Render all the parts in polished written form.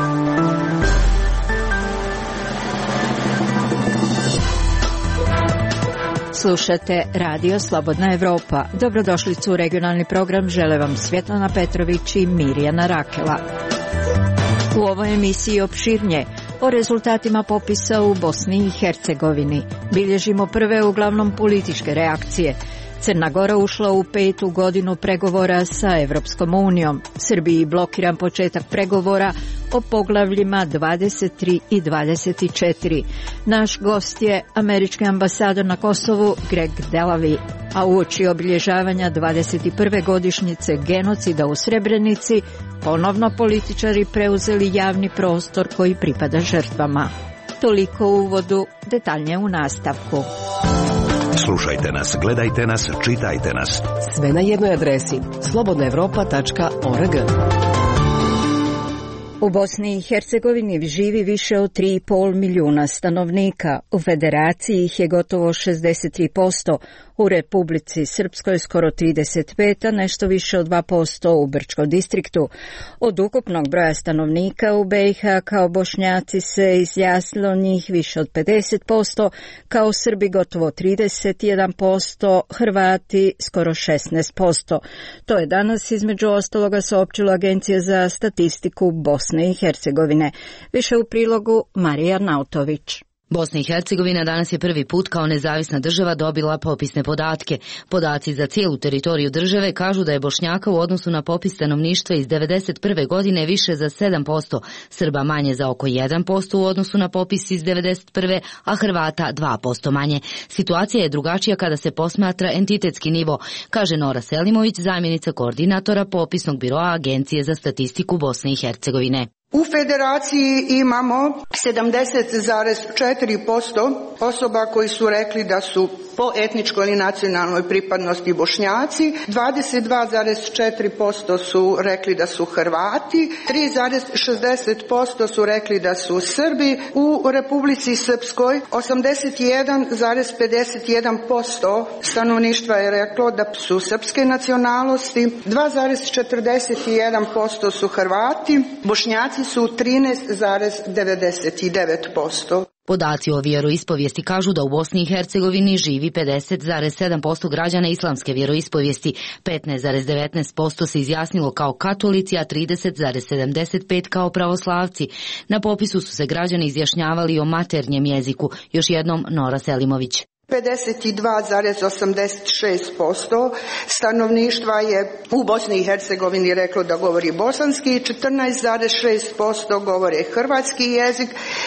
Slušate Radio Slobodna Evropa. Dobrodošlicu u regionalni program žele vam Svjetlana Petrović i Mirjana Rakela. U ovoj emisiji opširnije o rezultatima popisa u Bosni i Hercegovini. Bilježimo prve uglavnom političke reakcije. Crna Gora ušla u 5. godinu pregovora sa Evropskom unijom. Srbiji blokiran početak pregovora o poglavljima 23 i 24. Naš gost je američki ambasador na Kosovu Greg Delavi, a uoči obilježavanja 21. godišnjice genocida u Srebrenici ponovno političari preuzeli javni prostor koji pripada žrtvama. Toliko u uvodu, detaljnije u nastavku. Slušajte nas, gledajte nas, čitajte nas. Sve na jednoj adresi slobodnaevropa.org. U Bosni i Hercegovini živi više od 3,5 milijuna stanovnika. U Federaciji ih je gotovo 63%, u Republici Srpskoj skoro 35%, a nešto više od 2% u Brčkom distriktu. Od ukupnog broja stanovnika u BiH kao Bošnjaci se izjasnilo njih više od 50%, kao Srbi gotovo 31%, Hrvati skoro 16%. To je danas između ostaloga saopćila Agencija za statistiku Bosne i Hercegovine. Više u prilogu Marija Nautović. Bosna i Hercegovina danas je prvi put kao nezavisna država dobila popisne podatke. Podaci za cijelu teritoriju države kažu da je Bošnjaka u odnosu na popis stanovništva iz 1991. godine više za 7%, Srba manje za oko 1% u odnosu na popis iz 1991. a Hrvata 2% manje. Situacija je drugačija kada se posmatra entitetski nivo, kaže Nora Selimović, zamjenica koordinatora popisnog biroa Agencije za statistiku Bosne i Hercegovine. U Federaciji imamo 70,4% osoba koji su rekli da su po etničkoj ili nacionalnoj pripadnosti Bošnjaci, 22,4% su rekli da su Hrvati, 3,60% su rekli da su Srbi. U Republici Srpskoj 81,51% stanovništva je reklo da su srpske nacionalnosti, 2,41% su Hrvati, Bošnjaci su 13,99%. Podaci o vjeroispovijesti kažu da u Bosni i Hercegovini živi 50,7% građana islamske vjeroispovijesti, 15,19% se izjasnilo kao katolici, a 30,75% kao pravoslavci. Na popisu su se građani izjašnjavali o maternjem jeziku, još jednom Nora Selimović. 52,86% stanovništva je u Bosni i Hercegovini reklo da govori bosanski, 14,6% govore hrvatski jezik,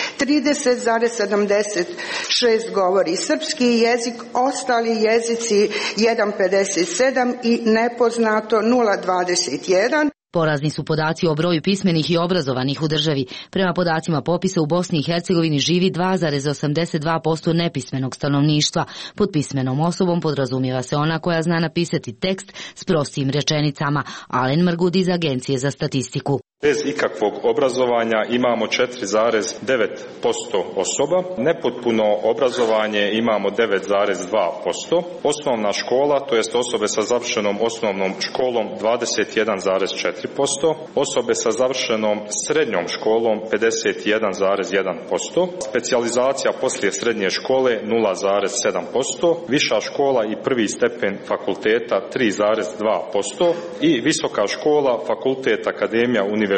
30,76% govori srpski jezik, ostali jezici 1,57% i nepoznato 0,21%. Porazni su podaci o broju pismenih i obrazovanih u državi. Prema podacima popisa u Bosni i Hercegovini živi 2,82% nepismenog stanovništva. Pod pismenom osobom podrazumijeva se ona koja zna napisati tekst s prostim rečenicama. Alen Mrgud iz Agencije za statistiku. Bez ikakvog obrazovanja imamo 4,9% osoba, nepotpuno obrazovanje imamo 9,2%, osnovna škola, to jest osobe sa završenom osnovnom školom 21,4%, osobe sa završenom srednjom školom 51,1%, specijalizacija poslije srednje škole 0,7%, viša škola i prvi stepen fakulteta 3,2% i visoka škola, fakultet, akademija, univerzitet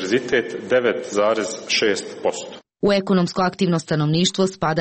9,6%. U ekonomsko aktivno stanovništvo spada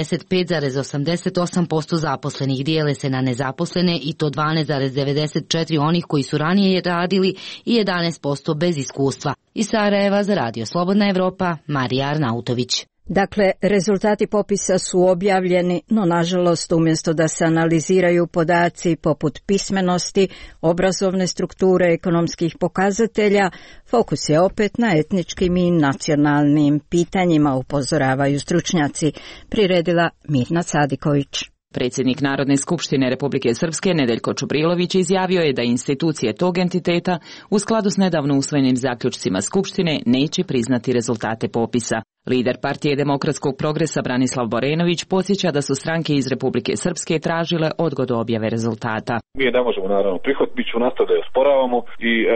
75,88% zaposlenih, dijele se na nezaposlene i to 12,94% onih koji su ranije radili i 11% bez iskustva. Iz Sarajeva za Radio Slobodna Evropa, Marija Arnautović. Dakle, rezultati popisa su objavljeni, no nažalost umjesto da se analiziraju podaci poput pismenosti, obrazovne strukture, ekonomskih pokazatelja, fokus je opet na etničkim i nacionalnim pitanjima, upozoravaju stručnjaci, priredila Mirna Sadiković. Predsjednik Narodne skupštine Republike Srpske Nedeljko Čubrilović izjavio je da institucije tog entiteta u skladu s nedavno usvojenim zaključcima Skupštine neće priznati rezultate popisa. Lider partije Demokratskog progresa Branislav Borenović podsjeća da su stranke iz Republike Srpske tražile odgodu objave rezultata. Mi je ne možemo naravno prihvatiti, mi ćemo nastaviti da je osporavamo i evo,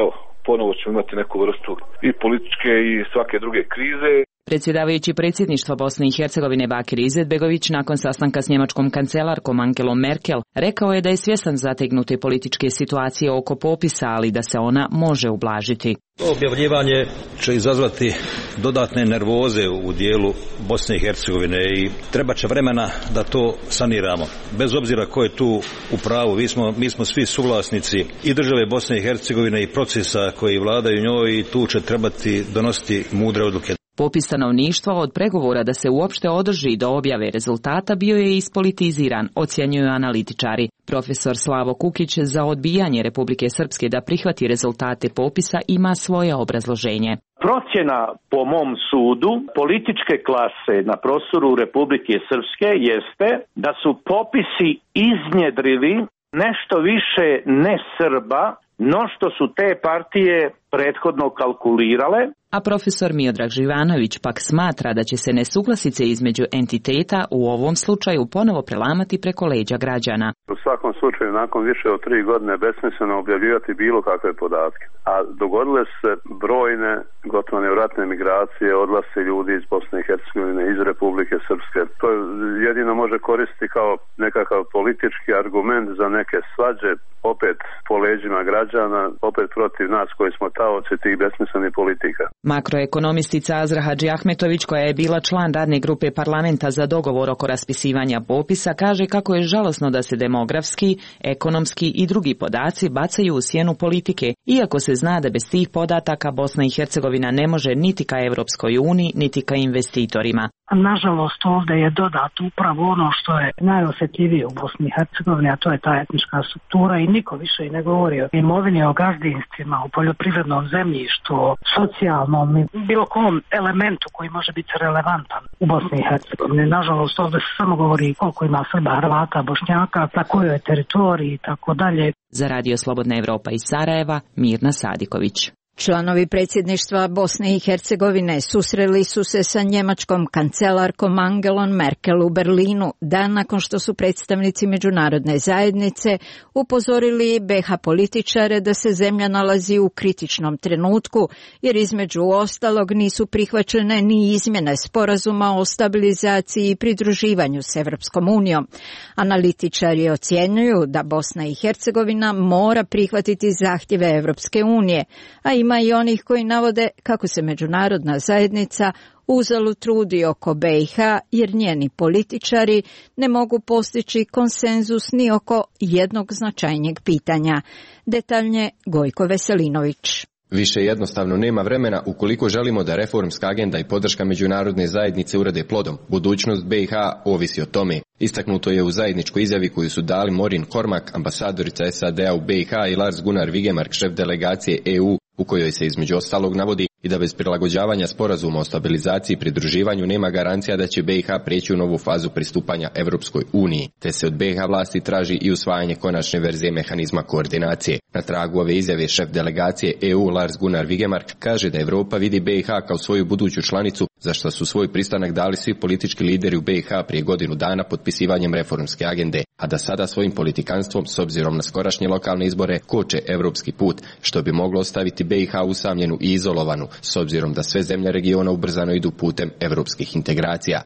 ponovo ćemo imati neku vrstu i političke i svake druge krize. Predsjedavajući predsjedništva Bosne i Hercegovine Bakir Izetbegović nakon sastanka s njemačkom kancelarkom Angelom Merkel rekao je da je svjestan zategnute političke situacije oko popisa, ali da se ona može ublažiti. To objavljivanje će izazvati dodatne nervoze u dijelu Bosne i Hercegovine i treba će vremena da to saniramo. Bez obzira ko je tu u pravu, mi smo svi suvlasnici i države Bosne i Hercegovine i procesa koji vladaju njoj i tu će trebati donositi mudre odluke. Popis stanovništva od pregovora da se uopšte održi do objave rezultata bio je ispolitiziran, ocjenjuju analitičari. Profesor Slavo Kukić za odbijanje Republike Srpske da prihvati rezultate popisa ima svoje obrazloženje. Procjena, po mom sudu, političke klase na prostoru Republike Srpske jeste da su popisi iznjedrili nešto više ne Srba, no što su te partije prethodno kalkulirale. A profesor Miodrag Živanović pak smatra da će se nesuglasice između entiteta u ovom slučaju ponovo prelamati preko leđa građana. U svakom slučaju, nakon više od 3 godine besmisleno objavljivati bilo kakve podatke. A dogodile se brojne, gotovo nevratne migracije, odlasci ljudi iz Bosne i Hercegovine, iz Republike Srpske. To jedino može koristiti kao nekakav politički argument za neke svađe, opet po leđima građana, opet protiv nas koji smo taoci tih besmislenih politika. Makroekonomistica Azra Hadži Ahmetović, koja je bila član radne grupe parlamenta za dogovor oko raspisivanja popisa, kaže kako je žalosno da se demografski, ekonomski i drugi podaci bacaju u sjenu politike, iako se zna da bez tih podataka Bosna i Hercegovina ne može niti ka Evropskoj uniji, niti ka investitorima. Nažalost, ovdje je dodato upravo ono što je najosjetljivije u Bosni i Hercegovini, a to je ta etnička struktura i niko više i ne govori o imovini, o gazdinstvima, o poljoprivrednom zemljištu, o socijalnom i bilo kom elementu koji može biti relevantan u Bosni i Hercegovini. Nažalost, ovdje se samo govori koliko ima Srba, Hrvata, Bošnjaka, na kojoj teritoriji i tako dalje. Za Radio Slobodna Evropa iz Sarajeva, Mirna Sadiković. Članovi predsjedništva Bosne i Hercegovine susreli su se sa njemačkom kancelarkom Angelom Merkel u Berlinu, dan nakon što su predstavnici međunarodne zajednice upozorili BiH političare da se zemlja nalazi u kritičnom trenutku, jer između ostalog nisu prihvaćene ni izmjene sporazuma o stabilizaciji i pridruživanju s Evropskom unijom. Analitičari ocjenjuju da Bosna i Hercegovina mora prihvatiti zahtjeve Evropske unije, a ima i onih koji navode kako se međunarodna zajednica uzalud trudi oko BiH jer njeni političari ne mogu postići konsenzus ni oko jednog značajnijeg pitanja. Detaljnije Gojko Veselinović. Više jednostavno nema vremena ukoliko želimo da reformska agenda i podrška međunarodne zajednice urade plodom. Budućnost BiH ovisi o tome. Istaknuto je u zajedničkoj izjavi koju su dali Morin Kormak, ambasadorica SAD-a u BiH, i Lars Gunnar Vigemark, šef delegacije EU, u kojoj se između ostalog navodi i da bez prilagođavanja sporazuma o stabilizaciji i pridruživanju nema garancija da će BiH prijeći u novu fazu pristupanja Evropskoj uniji, te se od BiH vlasti traži i usvajanje konačne verzije mehanizma koordinacije. Na tragu ove izjave šef delegacije EU Lars Gunnar Vigemark kaže da Europa vidi BiH kao svoju buduću članicu, za što su svoj pristanak dali svi politički lideri u BiH prije godinu dana potpisivanjem reformske agende, a da sada svojim politikanstvom, s obzirom na skorašnje lokalne izbore, koče evropski put, što bi moglo ostaviti BiH usamljenu i izolovanu, s obzirom da sve zemlje regiona ubrzano idu putem evropskih integracija.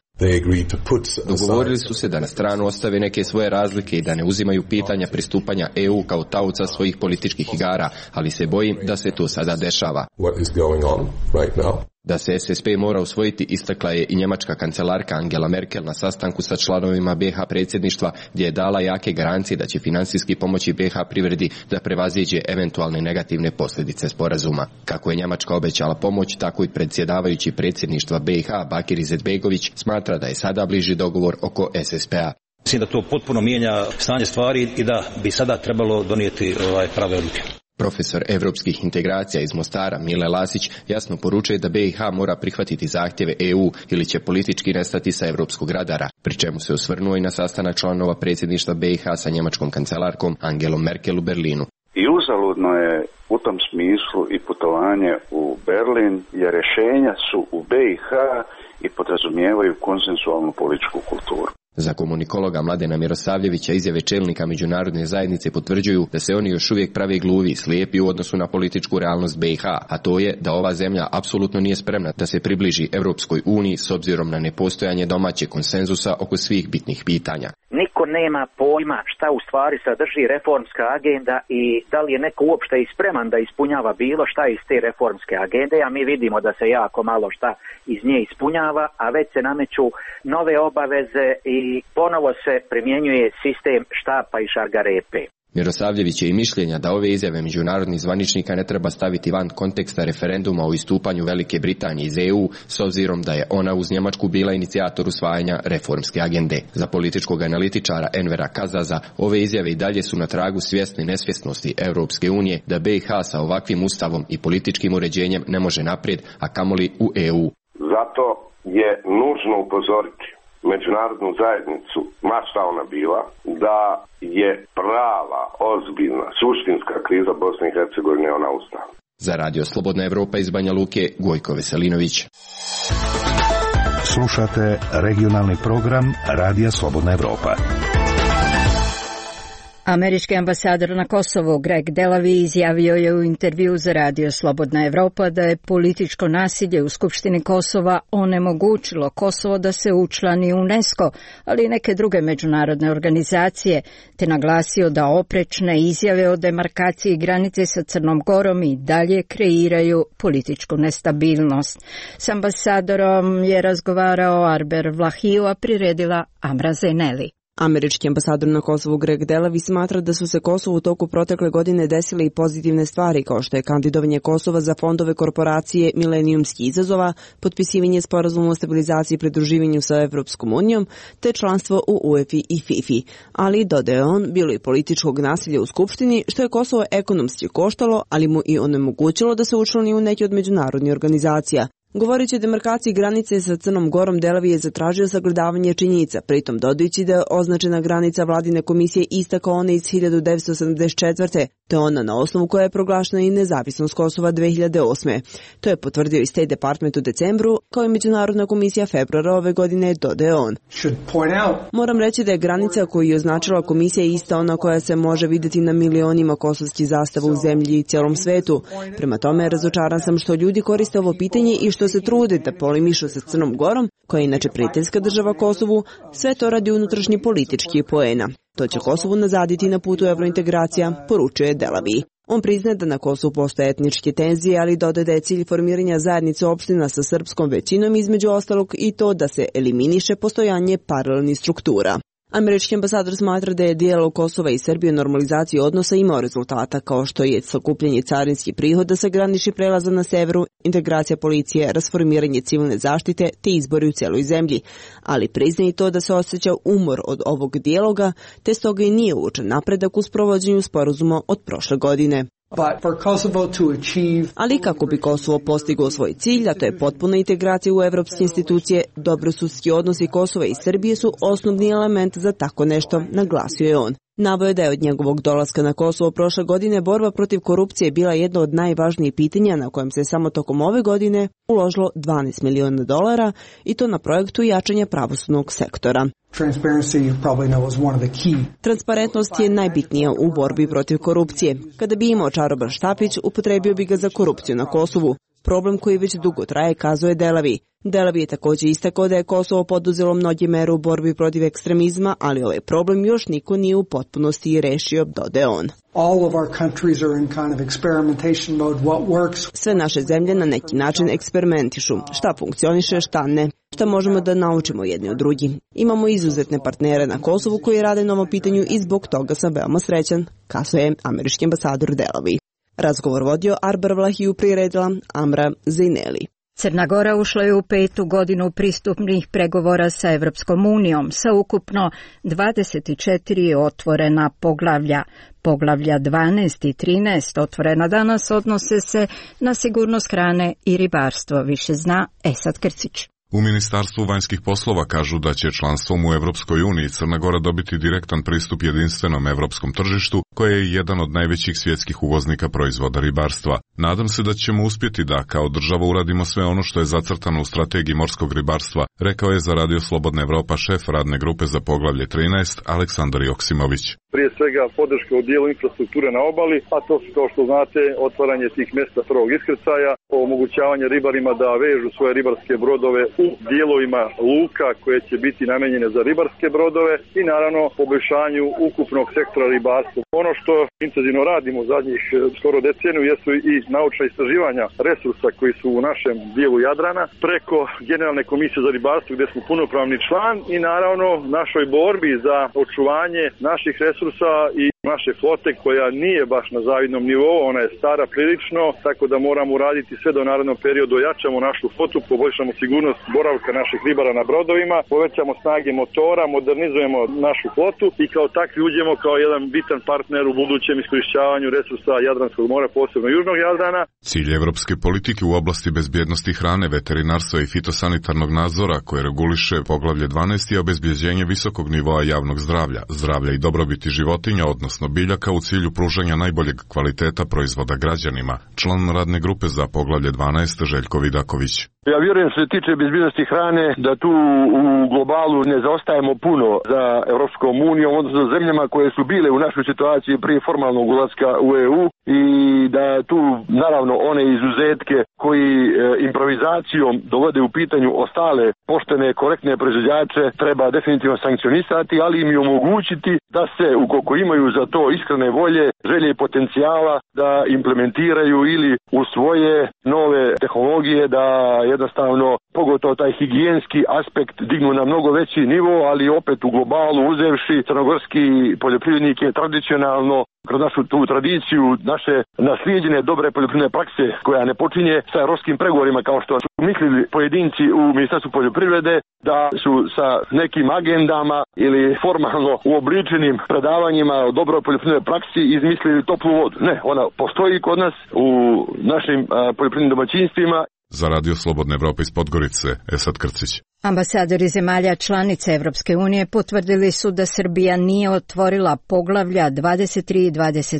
Dogovorili su se da na stranu ostave neke svoje razlike i da ne uzimaju pitanja pristupanja EU kao taoca svojih političkih igara, ali se bojim da se to sada dešava. Da se SSP mora usvojiti, istakla je i njemačka kancelarka Angela Merkel na sastanku sa članovima BiH predsjedništva, gdje je dala jake garancije da će financijski pomoći BiH privredi da prevaziđe eventualne negativne posljedice sporazuma. Kako je Njemačka obećala pomoć, tako i predsjedavajući predsjedništva BiH Bakir Izetbegović smatra da je sada bliži dogovor oko SSP-a. Mislim da to potpuno mijenja stanje stvari i da bi sada trebalo donijeti prave odluke. Profesor evropskih integracija iz Mostara Mile Lasić jasno poručuje da BiH mora prihvatiti zahtjeve EU ili će politički nestati sa evropskog radara, pri čemu se osvrnuo i na sastanak članova predsjedništva BiH sa njemačkom kancelarkom Angelom Merkel u Berlinu. I uzaludno je u tom smislu i putovanje u Berlin, jer rješenja su u BiH i podrazumijevaju konsensualnu političku kulturu. Za komunikologa Mladena Mirosavljevića izjave čelnika međunarodne zajednice potvrđuju da se oni još uvijek prave gluvi, slijepi u odnosu na političku realnost BiH, a to je da ova zemlja apsolutno nije spremna da se približi Europskoj uniji s obzirom na nepostojanje domaćeg konsenzusa oko svih bitnih pitanja. Niko nema pojma šta u stvari sadrži reformska agenda i da li je neko uopšte i spreman da ispunjava bilo šta iz te reformske agende, a mi vidimo da se jako malo šta iz nje ispunjava, a već se nameću nove obaveze i ponovo se primjenjuje sistem štapa i šargarepe. Mirosavljević je i mišljenja da ove izjave međunarodnih zvaničnika ne treba staviti van konteksta referenduma o istupanju Velike Britanije iz EU, s obzirom da je ona uz Njemačku bila inicijator usvajanja reformske agende. Za političkog analitičara Envera Kazaza, ove izjave i dalje su na tragu svjesne nesvjesnosti Europske unije da BiH sa ovakvim ustavom i političkim uređenjem ne može naprijed, a kamoli u EU. Zato je nužno upozoriti međunarodnu zajednicu, ma šta ona bila, da je prava, ozbiljna, suštinska kriza Bosne i Hercegovine ona ustav. Za Radio Slobodna Evropa iz Banja Luke, Gojko Veselinović. Slušate regionalni program Radija Slobodna Evropa. Američki ambasador na Kosovu Greg Delavi izjavio je u intervju za Radio Slobodna Evropa da je političko nasilje u Skupštini Kosova onemogućilo Kosovo da se učlani u UNESCO, ali i neke druge međunarodne organizacije, te naglasio da oprečne izjave o demarkaciji granice sa Crnom Gorom i dalje kreiraju političku nestabilnost. S ambasadorom je razgovarao Arber Vlahiju, a priredila Amra Zeneli. Američki ambasador na Kosovu Greg Delavi smatra da su se Kosovu u toku protekle godine desile i pozitivne stvari, kao što je kandidovanje Kosova za fondove korporacije Milenijumskih izazova, potpisivanje sporazuma o stabilizaciji i pridruživanju sa Evropskom unijom, te članstvo u UEFA i FIFA. Ali, dodaje on, bilo i političkog nasilja u Skupštini, što je Kosovo ekonomski koštalo, ali mu i onemogućilo da se učlani u neke od međunarodnih organizacija. Govoreći o demarkaciji granice sa Crnom Gorom, Delavi je zatražio sagledavanje činjenica, pritom dodajući da je označena granica vladine komisije ista kao ona iz 1974. te ona na osnovu koja je proglašena i nezavisnost Kosova 2008. To je potvrdio i State Department u decembru, kao i Međunarodna komisija februara ove godine, dodaje on. Moram reći da je granica koju je označila komisija ista ona koja se može vidjeti na milionima kosovskih zastava u zemlji i cijelom svetu. Prema tome, razočaran sam što ljudi koriste ovo pitanje i što se trude da polemišu sa Crnom Gorom, koja je inače prijateljska država Kosovu, sve to radi unutrašnji politički poena. To će Kosovu nazaditi na putu evrointegracija, poručuje Delavi. On priznaje da na Kosovu postoje etničke tenzije, ali dodaje da je cilj formiranja zajednice opština sa srpskom većinom, između ostalog i to da se eliminiše postojanje paralelnih struktura. Američki ambasador smatra da je dijalog Kosova i Srbije o normalizaciji odnosa imao rezultata, kao što je sakupljanje carinskih prihoda sa graničnih prelaza na severu, integracija policije, rasformiranje civilne zaštite te izbori u cijeloj zemlji, ali priznaje i to da se osjeća umor od ovog dijaloga, te stoga i nije uočen napredak u sprovođenju sporazuma od prošle godine. Ali kako bi Kosovo postiglo svoj cilj, a to je potpuna integracija u evropske institucije, dobrosusjedski odnosi Kosova i Srbije su osnovni element za tako nešto, naglasio je on. Naveo da je od njegovog dolaska na Kosovo prošle godine borba protiv korupcije bila jedno od najvažnijih pitanja na kojem se samo tokom ove godine uložilo $12 miliona i to na projektu jačanja pravosudnog sektora. Transparentnost je najbitnija u borbi protiv korupcije. Kada bi imao čaroban štapić, upotrebio bi ga za korupciju na Kosovu. Problem koji već dugo traje, kazuje Delavi. Delavi je također istakao da je Kosovo poduzelo mnoge mere u borbi protiv ekstremizma, ali ovaj problem još niko nije u potpunosti rešio, dodaje on. Sve naše zemlje na neki način eksperimentišu. Šta funkcioniše, šta ne. Šta možemo da naučimo jedni od drugih. Imamo izuzetne partnere na Kosovu koji rade na ovom pitanju i zbog toga sam veoma srećan, kazuje američki ambasador Delavi. Razgovor vodio Arber Vlahiju, priredila Amra Zeneli. Crna Gora ušla je u 5. godinu pristupnih pregovora sa Evropskom unijom sa ukupno 24 otvorena poglavlja. Poglavlja 12 i 13 otvorena danas odnose se na sigurnost hrane i ribarstvo, više zna Esad Krcić. U Ministarstvu vanjskih poslova kažu da će članstvom u Evropskoj uniji Crna Gora dobiti direktan pristup jedinstvenom evropskom tržištu, koje je jedan od najvećih svjetskih uvoznika proizvoda ribarstva. Nadam se da ćemo uspjeti da kao država uradimo sve ono što je zacrtano u strategiji morskog ribarstva, rekao je za Radio Slobodna Evropa šef radne grupe za poglavlje 13 Aleksandar Joksimović. Prije svega podrška u dijelu infrastrukture na obali, a to su, kao što znate, otvaranje tih mjesta prvog iskrcaja, omogućavanje ribarima da vežu svoje ribarske brodove u dijelovima luka koje će biti namenjene za ribarske brodove i naravno poboljšanju ukupnog sektora ribarstva. Ono što intenzivno radimo zadnjih skoro deceniju jesu i naučna istraživanja resursa koji su u našem dijelu Jadrana preko Generalne komisije za ribarstvo gdje smo punopravni član i naravno našoj borbi za očuvanje naših resursa i naše flote koja nije baš na zavidnom nivou, ona je stara prilično, tako da moramo uraditi sve do narednog perioda, ojačamo našu flotu, poboljšamo sigurnost boravka naših ribara na brodovima, povećamo snage motora, modernizujemo našu flotu i kao takvi uđemo kao jedan bitan partner u budućem iskorišćavanju resursa Jadranskog mora, posebno Južnog Jadrana. Cilj evropske politike u oblasti bezbjednosti hrane, veterinarstva i fitosanitarnog nadzora koje reguliše poglavlje 12 je obezbjeđenje visokog nivoa javnog zdravlja, zdravlja i dobrobiti životinja, odnosno biljaka u cilju pružanja najboljeg kvaliteta proizvoda građanima. Član radne grupe za poglavlje 12 Željko Vidaković. Ja vjerujem što se tiče bezbjednosti hrane da tu u globalu ne zaostajemo puno za Europskom unijom, odnosno zemljama koje su bile u našoj situaciji prije formalnog ulaska u EU i da tu naravno one izuzetke koji improvizacijom dovode u pitanju ostale poštene, korektne proizvođače treba definitivno sankcionisati, ali im i omogućiti da se, ukoliko imaju za to iskrene volje, želje i potencijala, da implementiraju ili u svoje nove tehnologije, da jednostavno, pogotovo taj higijenski aspekt dignu na mnogo veći nivo, ali opet u globalu uzevši crnogorski poljoprivrednik je tradicionalno kroz našu tu tradiciju, naše naslijeđene dobre poljoprivredne prakse koja ne počinje sa europskim pregovorima kao što su mislili pojedinci u Ministarstvu poljoprivrede da su sa nekim agendama ili formalno uobličenim predavanjima o dobroj poljoprivrednoj praksi izmislili toplu vodu. Ne, ona postoji kod nas u našim poljoprivrednim domaćinstvima. Za Radio Slobodne Evrope iz Podgorice, Esad Krcić. Ambasadori zemalja članice Evropske unije potvrdili su da Srbija nije otvorila poglavlja 23 i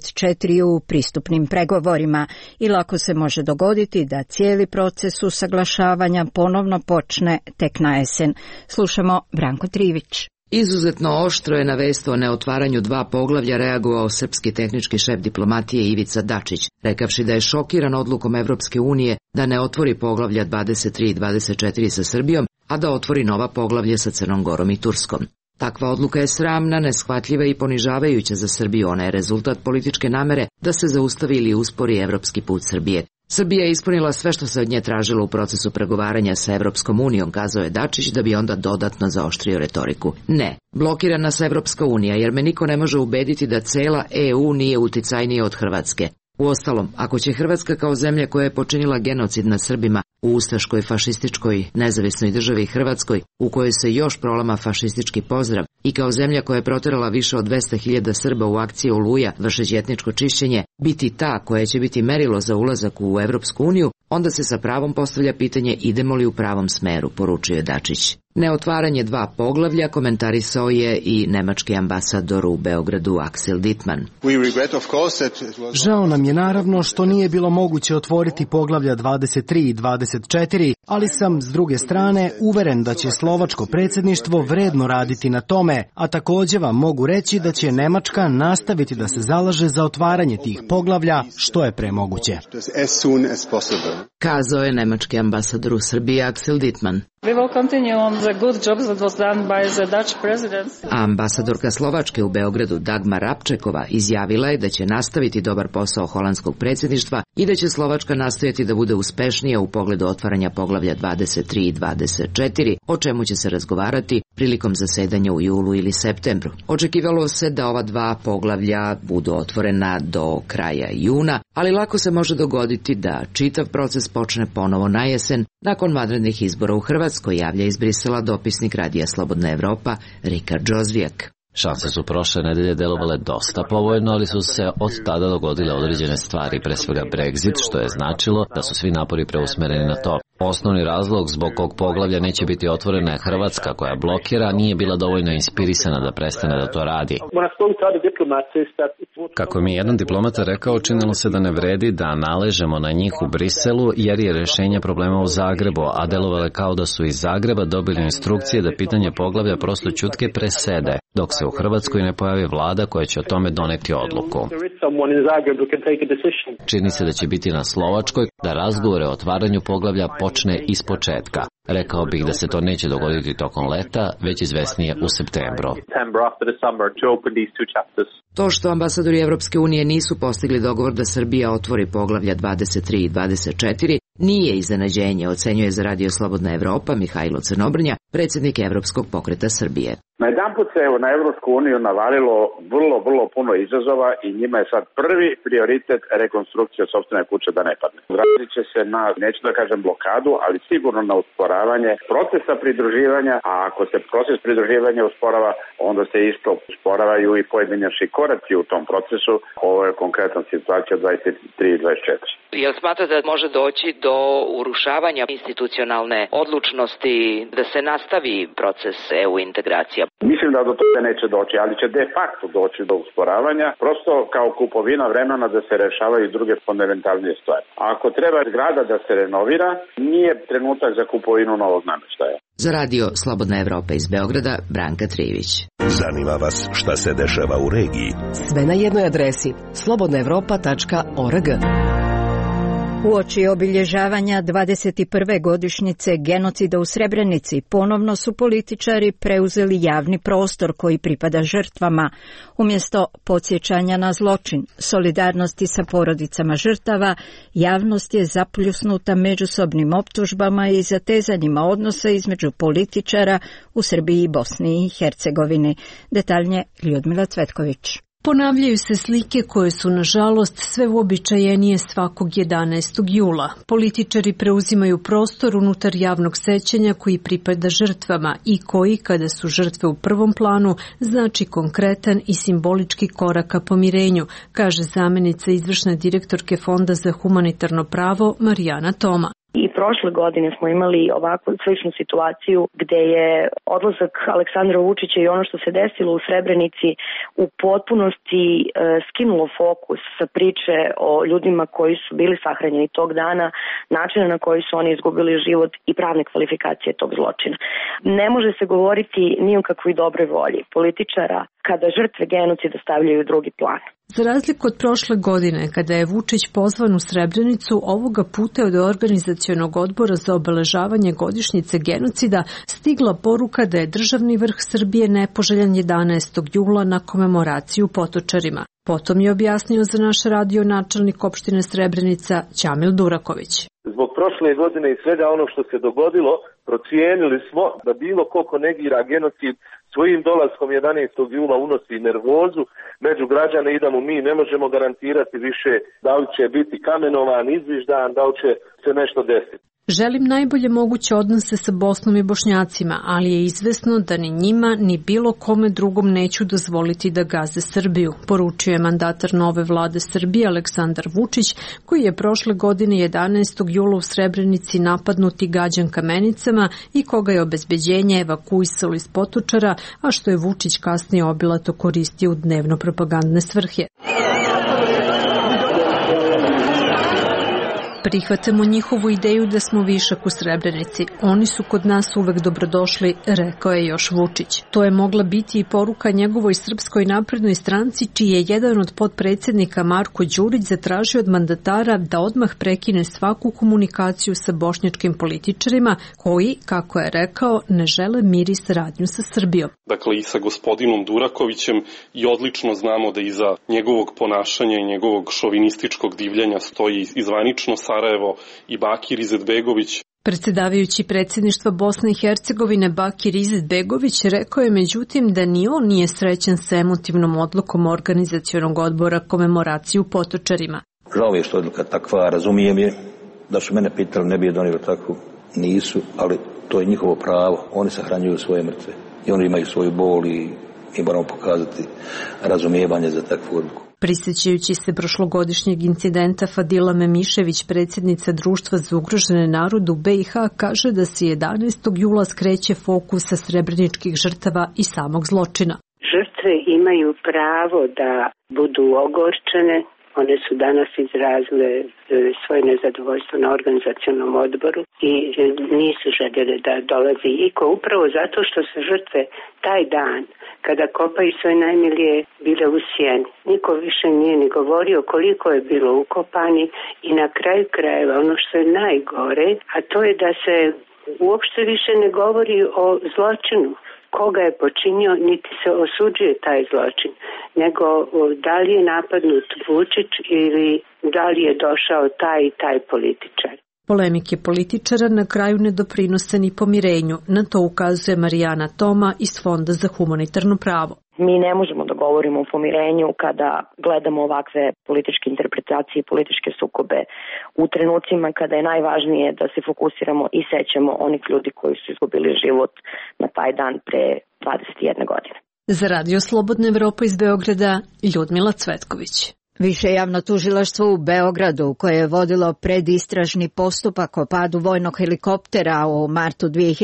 24 u pristupnim pregovorima i lako se može dogoditi da cijeli proces usaglašavanja ponovno počne tek na jesen. Slušamo Branko Trivić. Izuzetno oštro je na vest o neotvaranju 2 poglavlja reagovao srpski tehnički šef diplomatije Ivica Dačić, rekavši da je šokiran odlukom Evropske unije da ne otvori poglavlja 23 i 24 sa Srbijom, a da otvori nova poglavlja sa Crnom Gorom i Turskom. Takva odluka je sramna, neshvatljiva i ponižavajuća za Srbiju. Ona je rezultat političke namere da se zaustavi ili uspori evropski put Srbije. Srbija je ispunila sve što se od nje tražilo u procesu pregovaranja sa Evropskom unijom, kazao je Dačić da bi onda dodatno zaoštrio retoriku. Ne, blokirana sa Evropska unija jer me niko ne može ubediti da cela EU nije uticajnija od Hrvatske. Uostalom, ako će Hrvatska kao zemlja koja je počinila genocid nad Srbima u ustaškoj, fašističkoj, nezavisnoj državi Hrvatskoj, u kojoj se još prolama fašistički pozdrav, i kao zemlja koja je proterala više od 200.000 Srba u akciji Oluja, vršeći etničko čišćenje, biti ta koja će biti merilo za ulazak u Evropsku uniju, onda se sa pravom postavlja pitanje idemo li u pravom smeru, poručio je Dačić. Neotvaranje 2 poglavlja komentarisao je i nemački ambasador u Beogradu Axel Dittmann. Žao nam je naravno što nije bilo moguće otvoriti poglavlja 23 i 24, ali sam s druge strane uveren da će slovačko predsjedništvo vredno raditi na tome, a također vam mogu reći da će Nemačka nastaviti da se zalaže za otvaranje tih poglavlja što je pre moguće. Kazao je nemački ambasador u Srbiji Axel Dittmann. Ambasadorka Slovačke u Beogradu Dagmar Rapčekova izjavila je da će nastaviti dobar posao holandskog predsjedništva i da će Slovačka nastojati da bude uspešnija u pogledu otvaranja poglavlja 23 i 24, o čemu će se razgovarati prilikom zasedanja u julu ili septembru. Očekivalo se da ova 2 poglavlja budu otvorena do kraja juna, ali lako se može dogoditi da čitav proces počne ponovo na jesen nakon vanrednih izbora u Hrvatskoj, javlja iz Brisela dopisnik Radija Slobodna Evropa Rikard Džozvijak. Šanse su prošle nedelje delovale dosta povoljno, ali su se od tada dogodile određene stvari, pre svega Brexit, što je značilo da su svi napori preusmereni na to. Osnovni razlog zbog kog poglavlja neće biti otvorena je Hrvatska, koja blokira, nije bila dovoljno inspirisana da prestane da to radi. Kako mi je jedan diplomata rekao, činilo se da ne vredi da naležemo na njih u Briselu, jer je rešenje problema u Zagrebu, a delovale kao da su iz Zagreba dobili instrukcije da pitanje poglavlja prosto ćutke presede, dok se u Hrvatskoj ne pojavi vlada koja će o tome doneti odluku. Čini se da će biti na Slovačkoj da razgovore o otvaranju poglavlja počne iz početka. Rekao bih da se to neće dogoditi tokom leta, već izvesnije u septembru. To što ambasadori Evropske unije nisu postigli dogovor da Srbija otvori poglavlja 23 i 24 nije iznenađenje, ocenjuje za Radio Slobodna Evropa Mihajlo Crnobrnja, predsjednik Evropskog pokreta Srbije. Najedanput se na Evropsku uniju navalilo vrlo puno izazova i njima je sad prvi prioritet rekonstrukcija sopstvene kuće da ne padne. Vradit će se na, neću da kažem blokadu, ali sigurno na usporavanje procesa pridruživanja, a ako se proces pridruživanja usporava, onda se isto usporavaju i pojedinačni koraci u tom procesu. Ovo je konkretna situacija 23 i 24. Jel smatra da može doći do urušavanja institucionalne odlučnosti da se nastavi proces EU integracija? Mislim da do toga neće doći, ali će de facto doći do usporavanja, prosto kao kupovina vremena da se rešavaju druge fundamentalnije stvari. A ako treba zgrada da se renovira, nije trenutak za kupovinu novog namještaja. Za Radio Slobodna Evropa iz Beograda, Branka Trivić. Zanima vas šta se dešava u regiji? Sve na jednoj adresi slobodnaevropa.org. Uoči obilježavanja 21. godišnjice genocida u Srebrenici ponovno su političari preuzeli javni prostor koji pripada žrtvama. Umjesto podsjećanja na zločin, solidarnosti sa porodicama žrtava, javnost je zapljusnuta međusobnim optužbama i zatezanjima odnosa između političara u Srbiji i Bosni i Hercegovini. Detaljnije Ljudmila Cvetković. Ponavljaju se slike koje su, nažalost, sve uobičajenije svakog 11. jula. Političari preuzimaju prostor unutar javnog sećanja koji pripada žrtvama i koji, kada su žrtve u prvom planu, znači konkretan i simbolički korak ka pomirenju, kaže zamenica izvršne direktorke Fonda za humanitarno pravo Marijana Toma. I prošle godine smo imali ovakvu sličnu situaciju gde je odlazak Aleksandra Vučića i ono što se desilo u Srebrenici u potpunosti skinulo fokus sa priče o ljudima koji su bili sahranjeni tog dana, načina na koji su oni izgubili život i pravne kvalifikacije tog zločina. Ne može se govoriti ni o kakvoj dobroj volji političara kada žrtve genocida stavljaju u drugi plan. Za razliku od prošle godine, kada je Vučić pozvan u Srebrenicu, ovoga puta od Organizacionog odbora za obeležavanje godišnjice genocida stigla poruka da je državni vrh Srbije nepoželjan 11. jula na komemoraciju potočarima. Potom je objasnio za naš radio načelnik opštine Srebrenica Ćamil Duraković. Zbog prošle godine i svega ono što se dogodilo, procijenili smo da bilo ko negira genocid svojim dolaskom 11. jula unosi nervozu među građane i da mu mi ne možemo garantirati više da li će biti kamenovan, izviždan, da li će se nešto desiti. Želim najbolje moguće odnose sa Bosnom i Bošnjacima, ali je izvesno da ni njima ni bilo kome drugom neću dozvoliti da gaze Srbiju, poručuje mandatar nove vlade Srbije Aleksandar Vučić, koji je prošle godine 11. jula u Srebrenici napadnut i gađan kamenicama i koga je obezbeđenje evakuisalo iz Potočara, a što je Vučić kasnije obilato koristio u dnevno propagandne svrhe. Prihvatamo njihovu ideju da smo višak u Srebrenici. Oni su kod nas uvek dobrodošli, rekao je još Vučić. To je mogla biti i poruka njegovoj Srpskoj naprednoj stranci, čiji je jedan od potpredsjednika Marko Đurić zatražio od mandatara da odmah prekine svaku komunikaciju sa bošnjačkim političarima koji, kako je rekao, ne žele mir i saradnju sa Srbijom. Dakle, i sa gospodinom Durakovićem i odlično znamo da iza njegovog ponašanja i njegovog šovinističkog divljenja stoji izvanično Sarajevo i Bakir Izetbegović. Predsjedavajući predsjedništva Bosne i Hercegovine Bakir Izetbegović rekao je međutim da ni on nije srećan sa emotivnom odlukom Organizacionog odbora komemoraciju potočarima. Žao je što je odluka takva, razumijem je, da su mene pitali ne bi je donijeli takvu, nisu, ali to je njihovo pravo, oni sahranjuju svoje mrtve i oni imaju svoju bol i moramo pokazati razumijevanje za takvu odluku. Prisjećajući se prošlogodišnjeg incidenta, Fadila Memišević, predsjednica Društva za ugrožene narode u BiH, kaže da se 11. jula skreće fokus sa srebreničkih žrtava i samog zločina. Žrtve imaju pravo da budu ogorčene. One su danas izrazile svoje nezadovoljstvo na organizacionalnom odboru i nisu željeli da dolazi iko, upravo zato što su žrtve taj dan, kada kopaju svoje najmilije, bile u sjeni. Niko više nije ni govorio koliko je bilo ukopani i na kraju krajeva ono što je najgore, a to je da se uopšte više ne govori o zločinu. Koga je počinio, niti se osuđuje taj zločin, nego da li je napadnut Vučić ili da li je došao taj i taj političar. Polemike političara na kraju ne doprinose ni pomirenju, na to ukazuje Marijana Toma iz Fonda za humanitarno pravo. Mi ne možemo da govorimo o pomirenju kada gledamo ovakve političke interpretacije i političke sukobe u trenucima kada je najvažnije da se fokusiramo i sećamo onih ljudi koji su izgubili život na taj dan pre 21 godine. Za Radio Slobodna Evropa iz Beograda, Ljudmila Cvetković. Više javno tužilaštvo u Beogradu, koje je vodilo predistražni postupak o padu vojnog helikoptera u martu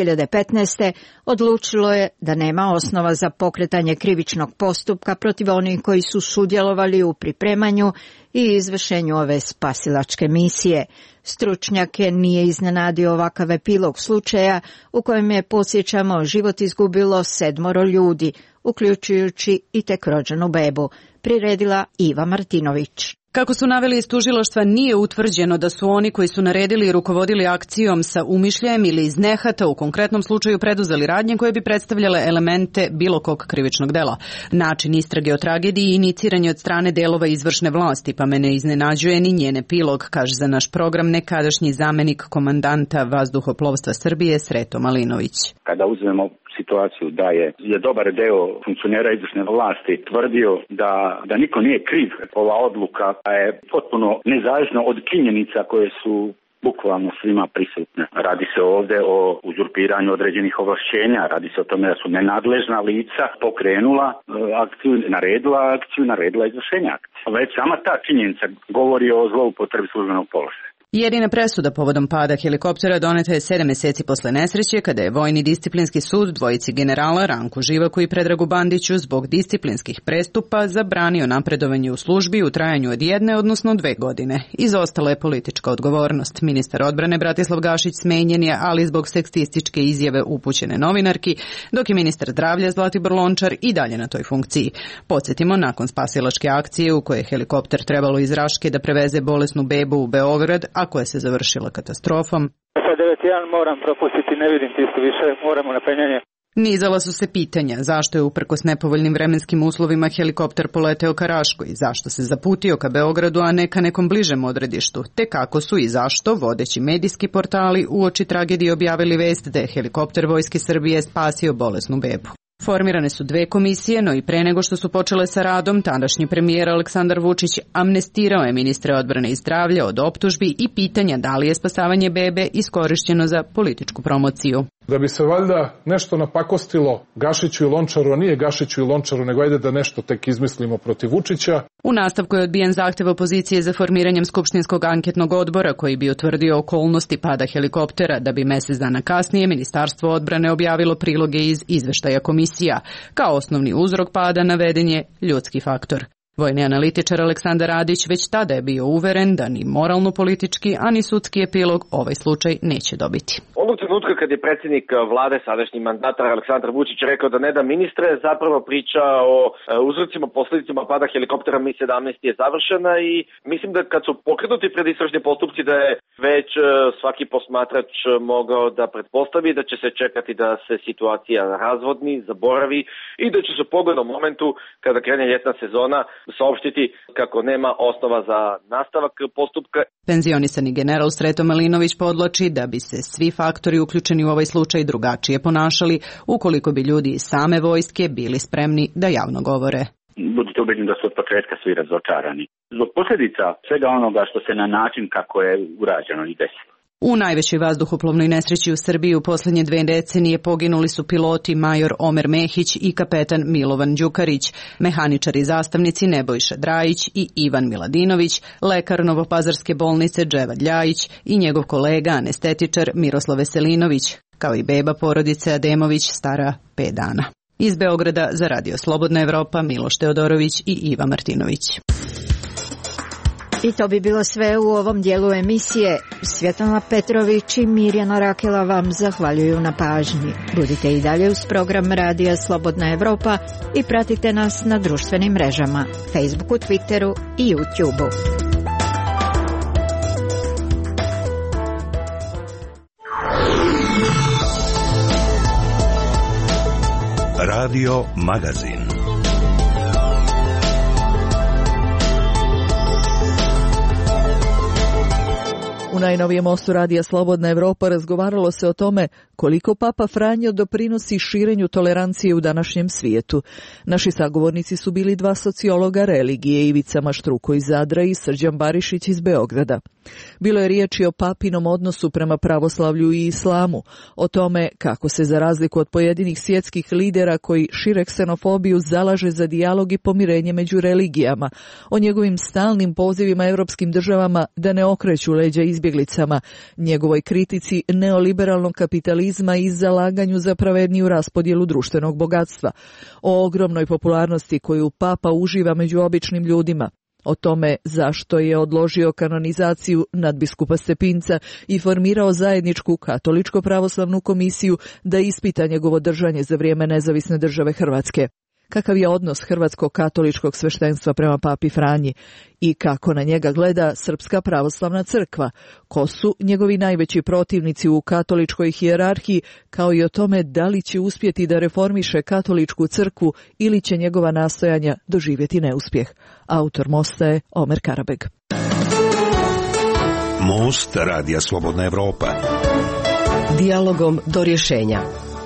2015. odlučilo je da nema osnova za pokretanje krivičnog postupka protiv onih koji su sudjelovali u pripremanju i izvršenju ove spasilačke misije. Stručnjake nije iznenadio ovakav epilog slučaja u kojem je, podsjećamo, život izgubilo 7 ljudi, uključujući i tek rođenu bebu, priredila Iva Martinović. Kako su naveli iz tužilaštva, nije utvrđeno da su oni koji su naredili i rukovodili akcijom sa umišljajem ili iz nehata u konkretnom slučaju preduzeli radnje koje bi predstavljale elemente bilo kog krivičnog dela. Način istrage o tragediji iniciran je od strane delova izvršne vlasti, pa me ne iznenađuje ni njen epilog, kaže za naš program nekadašnji zamenik komandanta vazduhoplovstva Srbije Sreto Malinović. Kada uzmemo situaciju da je dobar deo funkcionera izvršne vlasti tvrdio da niko nije kriv, ova odluka je potpuno nezavisna od činjenica koje su bukvalno svima prisutne. Radi se ovde o uzurpiranju određenih ovlašćenja, radi se o tome da su nenadležna lica pokrenula akciju, naredila izvršenje akcije. Već sama ta činjenica govori o zloupotrebi službenog položaja. Jedina presuda povodom pada helikoptera doneta je 7 meseci posle nesreće, kada je Vojni disciplinski sud dvojici generala Ranku Živaku i Predragu Bandiću zbog disciplinskih prestupa zabranio napredovanje u službi u trajanju od 1, odnosno 2 godine. Izostala je politička odgovornost. Ministar odbrane Bratislav Gašić smenjen je, ali zbog seksističke izjave upućene novinarki, dok je ministar zdravlja Zlatibor Lončar i dalje na toj funkciji. Podsjetimo, nakon spasilačke akcije u kojoj je helikopter trebalo iz Raške da preveze bolesnu bebu u Beograd, a koja se završila katastrofom. Sa 9.1 moram propustiti, ne vidim tisto više, moramo na penjanje. Nizala su se pitanja zašto je uprkos nepovoljnim vremenskim uslovima helikopter poleteo ka Raškoj, zašto se zaputio ka Beogradu, a ne ka nekom bližem odredištu, te kako su i zašto vodeći medijski portali uoči tragedije objavili vest da je helikopter Vojske Srbije spasio bolesnu bebu. Formirane su 2 komisije, no i pre nego što su počele sa radom, tadašnji premijer Aleksandar Vučić amnestirao je ministre odbrane i zdravlja od optužbi i pitanja da li je spasavanje bebe iskorišćeno za političku promociju. Da bi se valjda nešto napakostilo Gašiću i Lončaru, a nije Gašiću i Lončaru, nego ajde da nešto tek izmislimo protiv Vučića. U nastavku je odbijen zahtev opozicije za formiranjem Skupštinskog anketnog odbora koji bi utvrdio okolnosti pada helikoptera, da bi mesec dana kasnije Ministarstvo odbrane objavilo priloge iz izveštaja komisija. Kao osnovni uzrok pada naveden je ljudski faktor. Vojni analitičar Aleksandar Radić već tada je bio uveren da ni moralno-politički, a ni sudski epilog ovaj slučaj neće dobiti. Onog trenutka kad je predsjednik vlade, sadašnji mandatar Aleksandar Vučić rekao da ne da ministre, zapravo priča o uzrocima, posljedicama pada helikoptera Mi-17 je završena i mislim da kad su pokrenuti predistražni postupci da je već svaki posmatrač mogao da pretpostavi da će se čekati da se situacija razvodni, zaboravi i da će se u pogodnom momentu kada krene ljetna sezona saopštiti kako nema osnova za nastavak postupka. Penzionisani general Sreto Malinović podlači da bi se svi faktori uključeni u ovaj slučaj drugačije ponašali ukoliko bi ljudi iz same vojske bili spremni da javno govore. Budite ubeđeni da su od početka svi razočarani. Zbog posljedica svega onoga što se na način kako je urađeno i desilo. U najvećoj vazduhoplovnoj nesreći u Srbiji u posljednje 2 decenije poginuli su piloti major Omer Mehić i kapetan Milovan Đukarić, mehaničari zastavnici Nebojša Drajić i Ivan Miladinović, lekar Novopazarske bolnice Dževad Ljajić i njegov kolega anestetičar Miroslav Veselinović, kao i beba porodice Ademović stara 5 dana. Iz Beograda za Radio Slobodna Evropa Miloš Teodorović i Iva Martinović. I to bi bilo sve u ovom dijelu emisije. Svjetlana Petrović i Mirjana Rakela vam zahvaljuju na pažnji. Budite i dalje uz program Radija Slobodna Evropa i pratite nas na društvenim mrežama, Facebooku, Twitteru i YouTubeu. Radio Magazin. U najnovijem mostu Radija Slobodna Evropa razgovaralo se o tome koliko Papa Franjo doprinosi širenju tolerancije u današnjem svijetu. Naši sagovornici su bili 2 sociologa religije, Ivica Maštruko iz Zadra i Srđan Barišić iz Beograda. Bilo je riječi o papinom odnosu prema pravoslavlju i islamu, o tome kako se za razliku od pojedinih svjetskih lidera koji šire ksenofobiju zalaže za dijalog i pomirenje među religijama, o njegovim stalnim pozivima europskim državama da ne okreću leđa izbjeglicama, njegovoj kritici neoliberalnog kapitalizma i zalaganju za pravedniju raspodjelu društvenog bogatstva, o ogromnoj popularnosti koju Papa uživa među običnim ljudima, o tome zašto je odložio kanonizaciju nadbiskupa Stepinca i formirao zajedničku katoličko-pravoslavnu komisiju da ispita njegovo držanje za vrijeme nezavisne države Hrvatske. Kakav je odnos hrvatskog katoličkog sveštenstva prema papi Franji i kako na njega gleda Srpska pravoslavna crkva, ko su njegovi najveći protivnici u katoličkoj hijerarhiji, kao i o tome da li će uspjeti da reformiše katoličku crkvu ili će njegova nastojanja doživjeti neuspjeh. Autor mosta je Omer Karabeg. Most Radija Slobodna Evropa. Dijalogom do rješenja.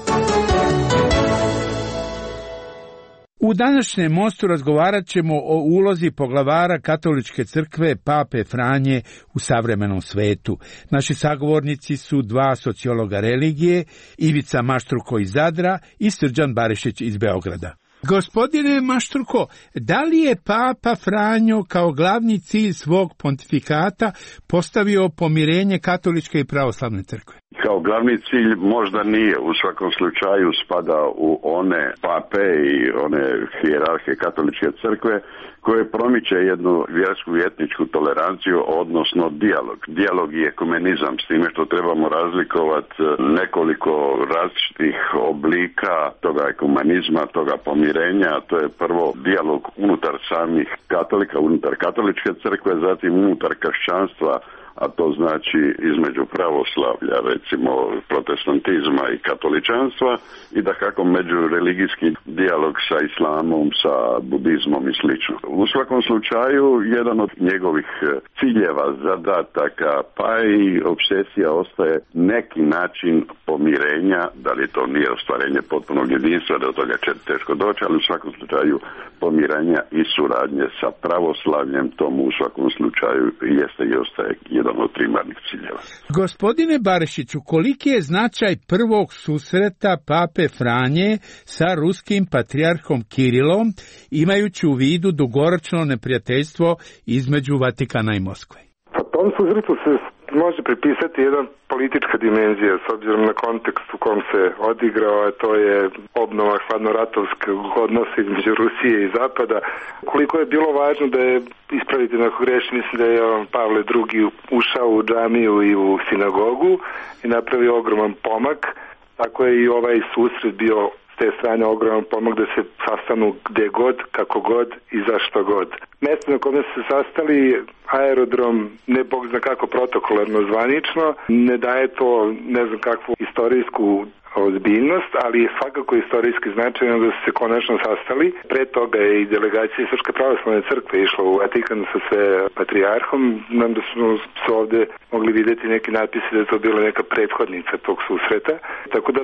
U današnjem mostu razgovarat ćemo o ulozi poglavara katoličke crkve Pape Franje u savremenom svetu. Naši sagovornici su 2 sociologa religije, Ivica Maštruko iz Zadra i Srđan Barišić iz Beograda. Gospodine Maštruko, da li je Papa Franjo kao glavni cilj svog pontifikata postavio pomirenje katoličke i pravoslavne crkve? Kao glavni cilj možda nije, u svakom slučaju spada u one pape i one hijerarhije katoličke crkve koje promiče jednu vjersku i etničku toleranciju, odnosno dijalog. Dijalog i ekumenizam, s time što trebamo razlikovati nekoliko različitih oblika toga ekumenizma, toga pomirenja. To je prvo dijalog unutar samih katolika, unutar katoličke crkve, zatim unutar kršćanstva, a to znači između pravoslavlja, recimo protestantizma i katoličanstva, i da kako međureligijski dijalog sa islamom, sa budizmom i slično. U svakom slučaju, jedan od njegovih ciljeva, zadataka, pa i obsesija ostaje neki način pomirenja, da li to nije ostvarenje potpunog jedinstva, do toga će teško doći, ali u svakom slučaju pomirenja i suradnje sa pravoslavljem, tomu u svakom slučaju jeste i ostaje jedan od primarnih ciljeva. Gospodine Barišiću, koliki je značaj prvog susreta Pape Franje sa ruskim patrijarhom Kirilom, imajući u vidu dugoročno neprijateljstvo između Vatikana i Moskve? Pa tom susretu se može pripisati jedna politička dimenzija s obzirom na kontekst u kom se odigrao, a to je obnova hladnoratovskog odnosa između Rusije i Zapada. Koliko je bilo važno da je, ispraviti ako grešim, mislim da je Pavle II ušao u džamiju i u sinagogu i napravio ogroman pomak, tako je i ovaj susret bio s te strane ogroman pomak da se sastanu gdje god, kako god i zašto god. Mjesto na kome su se sastali, aerodrom, ne bog zna kako protokolarno zvanično, ne daje to ne znam kakvu istorijsku ozbiljnost, ali je svakako istorijski značajno da su se konačno sastali. Pre toga je i delegacija Srpske pravoslavne crkve išla u Vatikan sa sve patrijarhom. Znam da smo se ovdje mogli vidjeti neki natpisi da je to bila neka prethodnica tog susreta. Tako da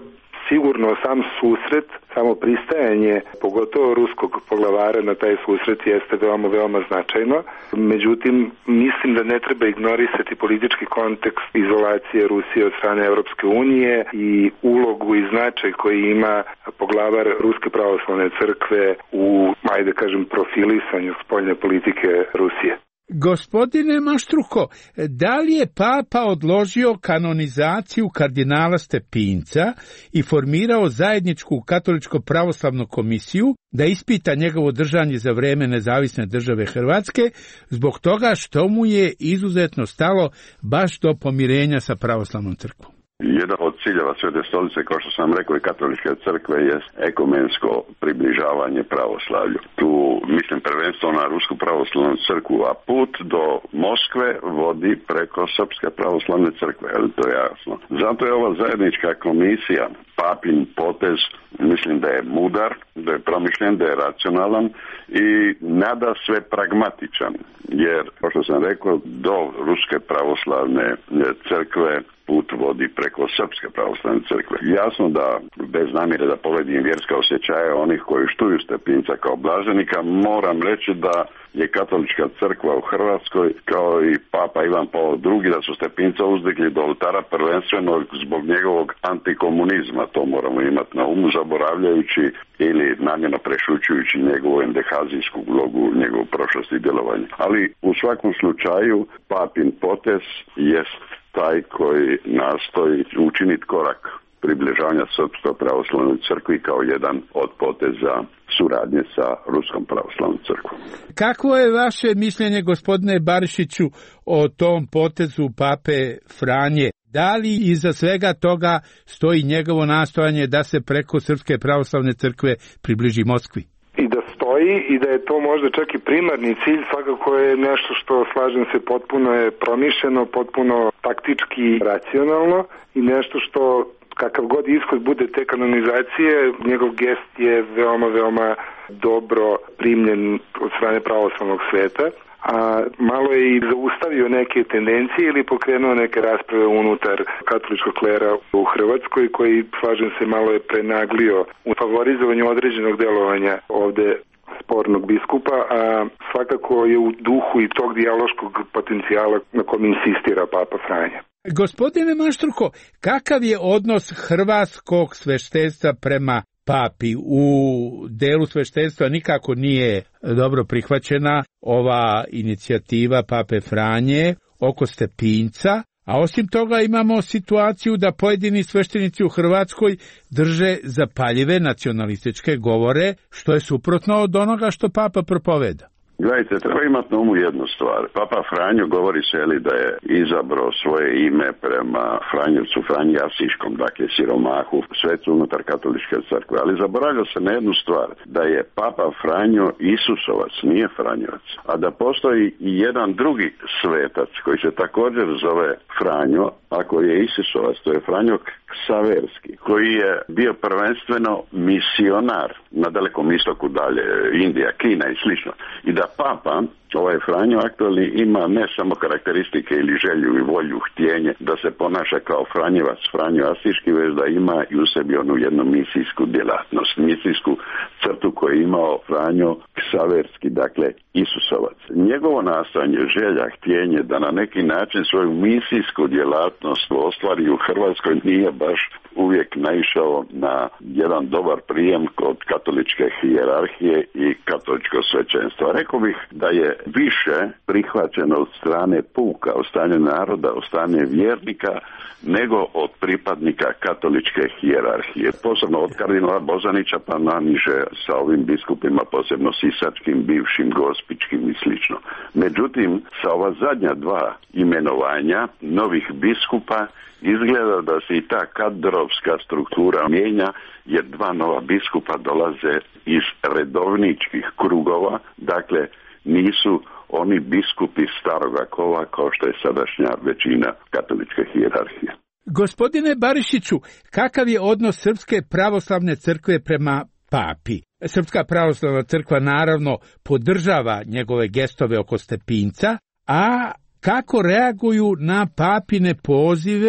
sigurno sam susret, samo pristajanje, pogotovo ruskog poglavara na taj susret jeste veoma, veoma značajno. Međutim, mislim da ne treba ignorisati politički kontekst izolacije Rusije od strane Europske unije i ulogu i značaj koji ima poglavar Ruske pravoslavne crkve u, ajde kažem, profilisanju spoljne politike Rusije. Gospodine Maštruko, da li je Papa odložio kanonizaciju kardinala Stepinca i formirao zajedničku katoličko-pravoslavnu komisiju da ispita njegovo držanje za vreme nezavisne države Hrvatske zbog toga što mu je izuzetno stalo baš do pomirenja sa pravoslavnom crkvom? Jedan od ciljeva Svete stolice, kao što sam rekao, i katoličke crkve je ekumensko približavanje pravoslavlju. Tu mislim prvenstveno na Rusku pravoslavnu crkvu, a put do Moskve vodi preko Srpske pravoslavne crkve, ali to je jasno. Zato je ova zajednička komisija, papin potez, mislim da je mudar, da je promišljen, da je racionalan i nada sve pragmatičan, jer, kao što sam rekao, do Ruske pravoslavne crkve put vodi preko Srpske pravoslavne crkve. Jasno da, bez namjere da povredim vjerska osjećaja onih koji štuju Stepinca kao blaženika, moram reći da je katolička crkva u Hrvatskoj, kao i Papa Ivan Pavao II, da su Stepinca uzdigli do oltara prvenstveno zbog njegovog antikomunizma. To moramo imati na umu, zaboravljajući ili namjerno prešućujući njegovu endehazijsku ulogu, njegovu prošlost i djelovanje. Ali u svakom slučaju papin potez jest taj koji nastoji učiniti korak približavanja Srpskoj pravoslavnoj crkvi kao jedan od poteza suradnje sa Ruskom pravoslavnom crkvom. Kako je vaše mišljenje, gospodine Barišiću, o tom potezu pape Franje? Da li iza svega toga stoji njegovo nastojanje da se preko Srpske pravoslavne crkve približi Moskvi? I da stoji i da je to možda čak i primarni cilj, svakako je nešto što, slažem se, potpuno je promišljeno, potpuno taktički racionalno i nešto što, kakav god ishod bude te kanonizacije, njegov gest je veoma, veoma dobro primljen od strane pravoslavnog sveta, a malo je i zaustavio neke tendencije ili pokrenuo neke rasprave unutar katoličkog klera u Hrvatskoj, koji, slažem se, malo je prenaglio u favorizovanju određenog delovanja ovde spornog biskupa, a svakako je u duhu i tog dijaloškog potencijala na kom insistira Papa Franja. Gospodine Maštruko, kakav je odnos hrvatskog sveštenstva prema papi? U delu sveštenstva nikako nije dobro prihvaćena ova inicijativa pape Franje oko Stepinca, a osim toga imamo situaciju da pojedini sveštenici u Hrvatskoj drže zapaljive nacionalističke govore, što je suprotno od onoga što papa propoveda. Gledajte, treba imati na umu jednu stvar. Papa Franjo govori se da je izabrao svoje ime prema Franjevcu Franji Asiškom, dakle siromahu, svecu unutar katoličke crkve. Ali zaboravlja se na jednu stvar, da je Papa Franjo Isusovac, nije Franjevac. A da postoji i jedan drugi svetac koji se također zove Franjo, a koji je Isusovac, to je Franjo Ksaverski, koji je bio prvenstveno misionar na Dalekom istoku dalje, Indija, Kina i slično. I da Papa, ovaj Franjo aktualni, ima ne samo karakteristike ili želju i volju, htjenje da se ponaša kao Franjevac, Franjo Asiški, već da ima i u sebi onu jednu misijsku djelatnost, misijsku crtu koju je imao Franjo Ksaverski, dakle Isusovac. Njegovo nastojanje, želja, htjenje da na neki način svoju misijsku djelatnost ostvari u Hrvatskoj nije baš uvijek naišao na jedan dobar prijem kod katoličke hijerarhije i katoličkog svećenstva. Rekao bih da je više prihvaćeno od strane puka, od strane naroda, od strane vjernika, nego od pripadnika katoličke hijerarhije. Posebno od kardinala Bozanića pa naniže sa ovim biskupima, posebno sisačkim, bivšim, gospičkim i slično. Međutim, sa ova zadnja dva imenovanja novih biskupa izgleda da se i ta kadrovska struktura mijenja, jer dva nova biskupa dolaze iz redovničkih krugova, dakle nisu oni biskupi staroga kova kao što je sadašnja većina katoličke hijerarhije. Gospodine Barišiću, kakav je odnos Srpske pravoslavne crkve prema papi? Srpska pravoslavna crkva naravno podržava njegove gestove oko Stepinca, a kako reaguju na papine pozive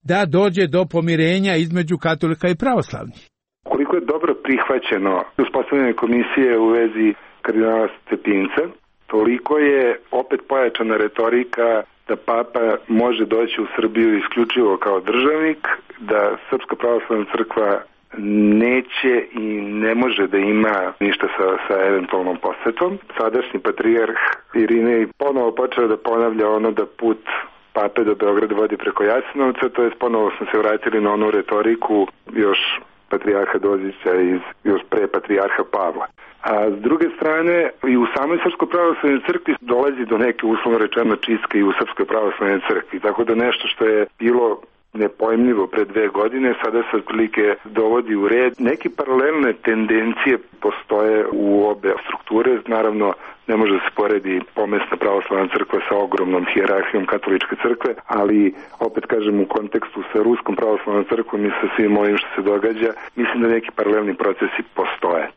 da dođe do pomirenja između katolika i pravoslavnih. Koliko je dobro prihvaćeno uspostavljanje komisije u vezi kardinala Stepinca, toliko je opet pojačana retorika da papa može doći u Srbiju isključivo kao državnik, da Srpska pravoslavna crkva neće i ne može da ima ništa sa eventualnom posetom. Sadašnji patrijarh Irinej ponovo počeo da ponavlja ono da put pape do Beograda vodi preko Jasenovca, to je ponovo smo se vratili na onu retoriku još patrijarha Dozića još pre patrijarha Pavla. A s druge strane, i u samoj Srpskoj pravoslavnoj crkvi dolazi do neke uslovno rečeno čistke i u Srpskoj pravoslavnoj crkvi. Tako da nešto što je bilo nepojmljivo pre 2 godine, sada se otprilike dovodi u red. Neke paralelne tendencije postoje u obe strukture. Naravno, ne može da se poredi pomesna pravoslavna crkva sa ogromnom hijerarhijom katoličke crkve, ali opet kažem u kontekstu sa Ruskom pravoslavnom crkvom i sa svim ovim što se događa, mislim da neki paralelni procesi postoje.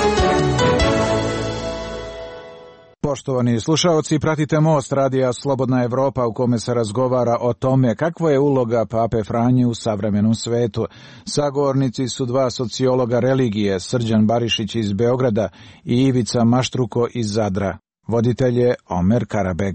Poštovani slušaoci, pratite Most radija Slobodna Evropa u kome se razgovara o tome kakva je uloga Pape Franje u savremenom svetu. Sagovornici su 2 sociologa religije, Srđan Barišić iz Beograda i Ivica Maštruko iz Zadra. Voditelj je Omer Karabeg.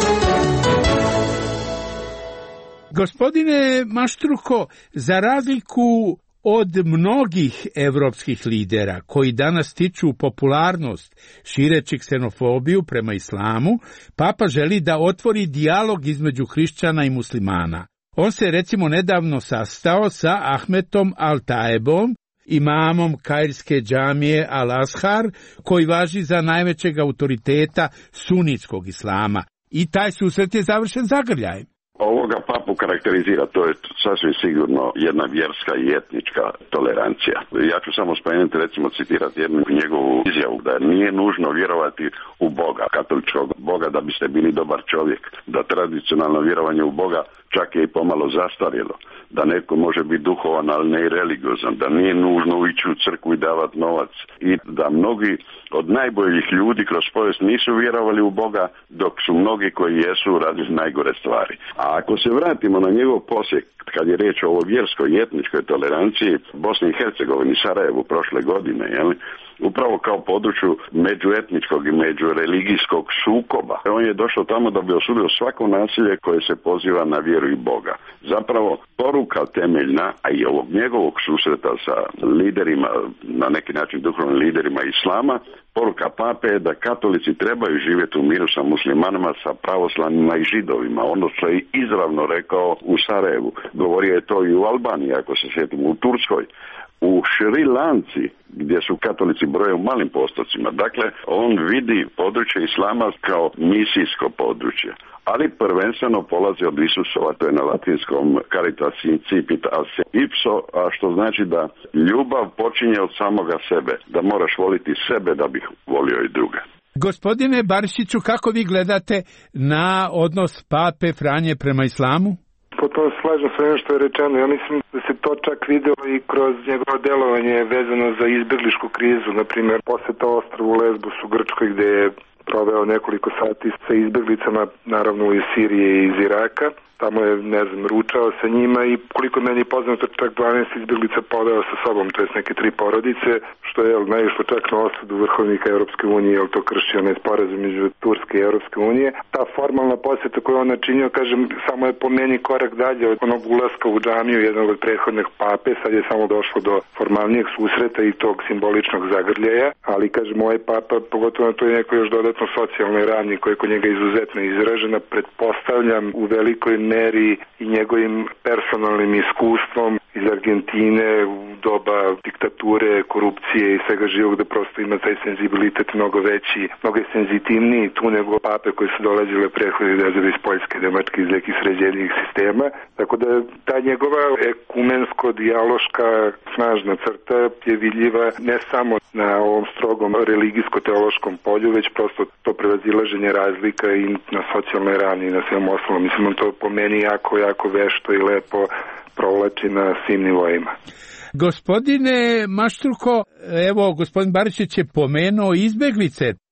Gospodine Maštruko, za razliku od mnogih evropskih lidera koji danas stiču popularnost šireći ksenofobiju prema islamu, Papa želi da otvori dijalog između hrišćana i muslimana. On se recimo nedavno sastao sa Ahmetom Al-Taebom, imamom kairske džamije Al-Azhar, koji važi za najvećeg autoriteta sunitskog islama. I taj susret je završen zagrljajem. Ovoga papu karakterizira, to je sasvim sigurno jedna vjerska i etnička tolerancija. Ja ću samo spomenuti, recimo citirati jednu njegovu izjavu, da nije nužno vjerovati u Boga, katoličkog Boga, da biste bili dobar čovjek, da tradicionalno vjerovanje u Boga čak je i pomalo zastarjelo, da neko može biti duhovan, ali ne i religiozan, da nije nužno ići u crkvu i davati novac i da mnogi od najboljih ljudi kroz povijest nisu vjerovali u Boga, dok su mnogi koji jesu radili najgore stvari. A ako se vratimo na njegov posjek, kad je riječ o ovoj vjerskoj i etničkoj toleranciji Bosni i Hercegovini, Sarajevu prošle godine, upravo kao području međuetničkog i međureligijskog sukoba. On je došao tamo da bi osudio svako nasilje koje se poziva na vjeru i Boga. Zapravo, poruka temeljna, a i ovog njegovog susreta sa liderima, na neki način duhovnim liderima islama, poruka pape je da katolici trebaju živjeti u miru sa muslimanima, sa pravoslavnima i židovima. Ono što je izravno rekao u Sarajevu. Govorio je to i u Albaniji, ako se sjetimo, u Turskoj, u Šri Lanci, gdje su katolici broje u malim postocima. Dakle, on vidi područje islama kao misijsko područje, ali prvenstveno polazi od Isusova, to je na latinskom caritas incipit ase ipso, a što znači da ljubav počinje od samoga sebe, da moraš voliti sebe da bih volio i druge. Gospodine Barišiću, kako vi gledate na odnos Pape Franje prema islamu? Potpuno slažem sa što je rečeno. Ja mislim da se to čak videlo i kroz njegovo delovanje vezano za izbjegličku krizu. Naprimjer, posjeta ostrvu Lesbos u Grčkoj gdje je proveo nekoliko sati sa izbjeglicama, naravno iz Sirije i iz Iraka. Tamo je, ručao sa njima i koliko meni je poznato, čak 12 izbjeglica poveo sa sobom, to jest neke 3 porodice, što je naišlo čak na osudu vrhovnika Europske unije, jer to krši onaj sporazum između Turske i Europske unije. Ta formalna posjeta koju on načinio, kažem, samo je po meni korak dalje od onog ulaska u džamiju jednog od prethodnih pape, sad je samo došlo do formalnijeg susreta i tog simboličnog zagrljaja, ali kažem, ovaj papa, pogotovo na to je neko još dodatno socijalnoj ravni koji je kod njega izuzetno izražena, pretpostavljam u velikoj meri i njegovim personalnim iskustvom iz Argentine u doba diktature, korupcije i svega živog, da prosto ima taj senzibilitet mnogo veći, mnogo je senzitivniji tu nego pape koji su dolazile prethodnih iz Poljske, Nemačke, iz nekih sređenijih sistema. Tako da ta njegova ekumensko-dijaloška snažna crta je vidljiva ne samo na ovom strogom religijsko-teološkom polju, već prosto to prevazilaženje razlika i na socijalnoj ravni i na svem ostalom. Mislim, on to po meni jako vešto i lepo provlači na svim nivoima. Gospodine Maštruko, evo, gospodin Barišić je pomenuo izbjeglice.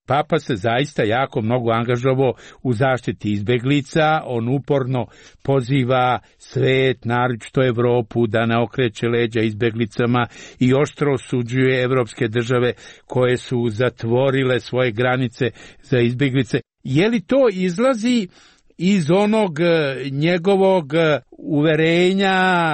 Papa se zaista jako mnogo angažovao u zaštiti izbeglica, on uporno poziva svet, naročito Evropu, da ne okreće leđa izbeglicama i oštro osuđuje evropske države koje su zatvorile svoje granice za izbeglice. Je li to izlazi iz onog njegovog uverenja,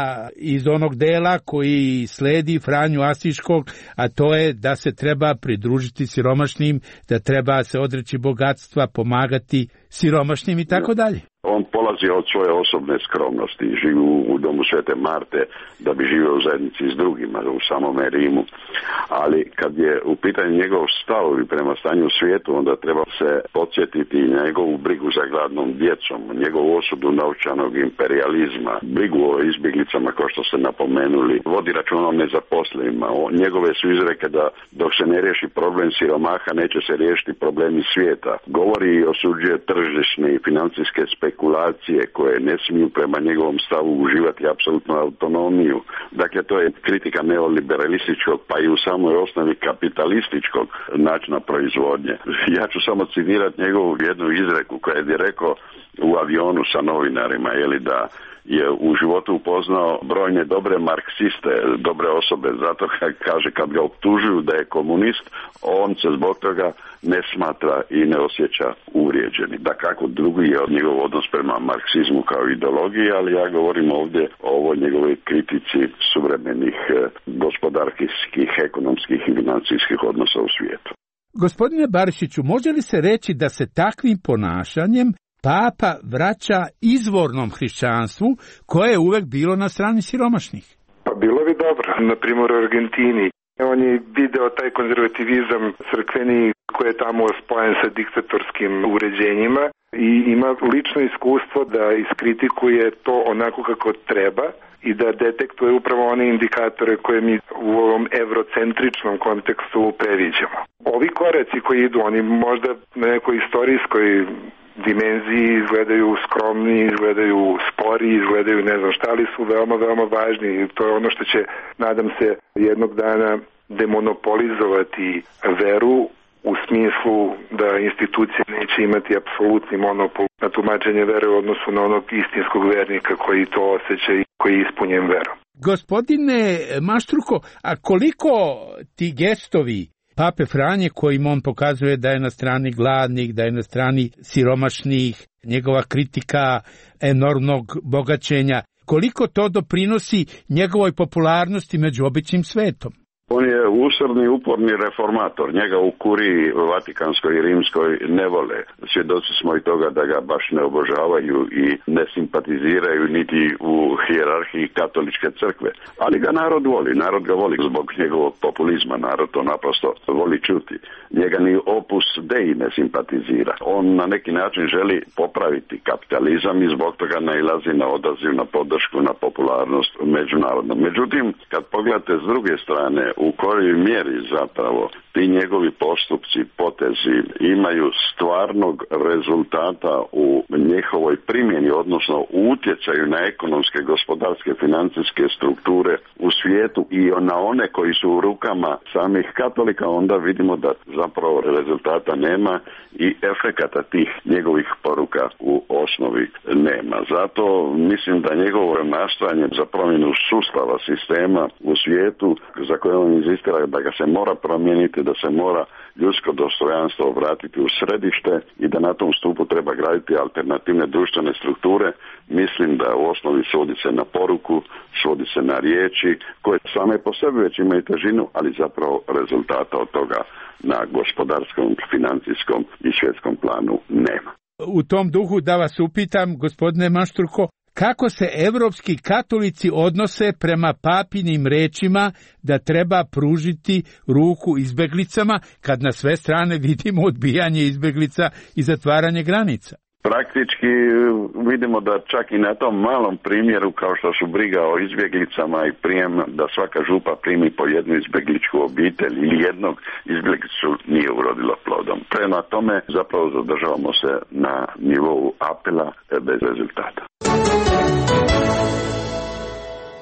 iz onog dela koji sledi Franju Asiškog, a to je da se treba pridružiti siromašnim, da treba se odreći bogatstva, pomagati siromašnim i tako dalje? On polazi od svoje osobne skromnosti, živi u domu Svete Marte da bi živio u zajednici s drugima, u samome Rimu, ali kad je u pitanju njegov stav prema stanju u svijetu, onda treba se podsjetiti njegovu brigu za gladnom djecom, njegovu osudu novčanog imperijalizma, brigu o izbjeglicama kao što ste napomenuli, vodi računa o nezaposlenima. Njegove su izreke da dok se ne riješi problem siromaha, neće se riješiti problemi svijeta. Govori i osuđuje tržišne i financijske spekulacije koje ne smiju prema njegovom stavu uživati apsolutnu autonomiju. Dakle, to je kritika neoliberalističkog, pa i u samoj osnovi kapitalističkog načina proizvodnje. Ja ću samo citirati njegovu jednu izreku koja je rekao u avionu sa novinarima, da je u životu upoznao brojne dobre marksiste, dobre osobe, zato kaže kad ga optužuju da je komunist, on se zbog toga ne smatra i ne osjeća uvrijeđeni. Da kako drugi je od njegov odnos prema marksizmu kao ideologiji, ali ja govorim ovdje o ovoj njegovoj kritici suvremenih gospodarskih, ekonomskih i financijskih odnosa u svijetu. Gospodine Barišiću, može li se reći da se takvim ponašanjem Papa vraća izvornom hrišćanstvu koje je uvek bilo na strani siromašnih? Pa bilo bi dobro, na primjer u Argentini. On je video taj konzervativizam crkveni koji je tamo spojen sa diktatorskim uređenjima i ima lično iskustvo da iskritikuje to onako kako treba i da detektuje upravo one indikatore koje mi u ovom evrocentričnom kontekstu previđamo. Ovi koraci koji idu, oni možda na nekoj istorijskoj dimenziji izgledaju skromni, izgledaju spori, izgledaju ne znam šta, ali su veoma, veoma važni i to je ono što će, nadam se, jednog dana demonopolizovati veru u smislu da institucije neće imati apsolutni monopol na tumačenje vere u odnosu na onog istinskog vernika koji to osjeća i koji je ispunjen verom. Gospodine Maštruko, a koliko ti gestovi Pape Franje kojim on pokazuje da je na strani gladnih, da je na strani siromašnih, njegova kritika enormnog bogaćenja, koliko to doprinosi njegovoj popularnosti među običnim svetom? On je usrdni, uporni reformator. Njega u kuriji Vatikanskoj i Rimskoj ne vole. Svjedoci smo i toga da ga baš ne obožavaju i ne simpatiziraju niti u hijerarhiji katoličke crkve. Ali ga narod ga voli zbog njegovog populizma. Narod to naprosto voli čuti. Njega ni Opus Dei ne simpatizira. On na neki način želi popraviti kapitalizam i zbog toga nailazi na odaziv, na podršku, na popularnost međunarodno. Međutim, kad pogledate s druge strane, u kojoj mjeri zapravo ti njegovi postupci, potezi imaju stvarnog rezultata u njihovoj primjeni, odnosno u utjecaju na ekonomske, gospodarske, financijske strukture u svijetu i na one koji su u rukama samih katolika, onda vidimo da zapravo rezultata nema i efekata tih njegovih poruka u osnovi nema. Zato mislim da njegovo nastojanje za promjenu sustava, sistema u svijetu, za koje on inzistira da ga se mora promijeniti, da se mora ljudsko dostojanstvo vratiti u središte i da na tom stupu treba graditi alternativne društvene strukture, mislim da u osnovi svodi se na poruku, svodi se na riječi koje same po sebi već imaju težinu, ali zapravo rezultata od toga na gospodarskom, financijskom i svjetskom planu nema. U tom duhu da vas upitam, gospodine Maštruko, kako se evropski katolici odnose prema papinim rečima da treba pružiti ruku izbeglicama, kad na sve strane vidimo odbijanje izbeglica i zatvaranje granica? Praktički vidimo da čak i na tom malom primjeru kao što su briga o izbjeglicama i prijem da svaka župa primi po jednu izbjegličku obitelj ili jednog izbjeglicu nije urodilo plodom. Prema tome zapravo zadržavamo se na nivou apela bez rezultata.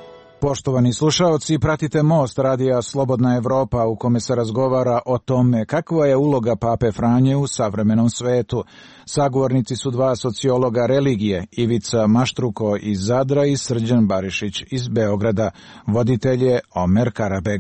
Poštovani slušaoci, pratite Most radija Slobodna Evropa u kome se razgovara o tome kakva je uloga Pape Franje u savremenom svetu. Sagovornici su dva sociologa religije, Ivica Maštruko iz Zadra i Srđan Barišić iz Beograda. Voditelj je Omer Karabeg.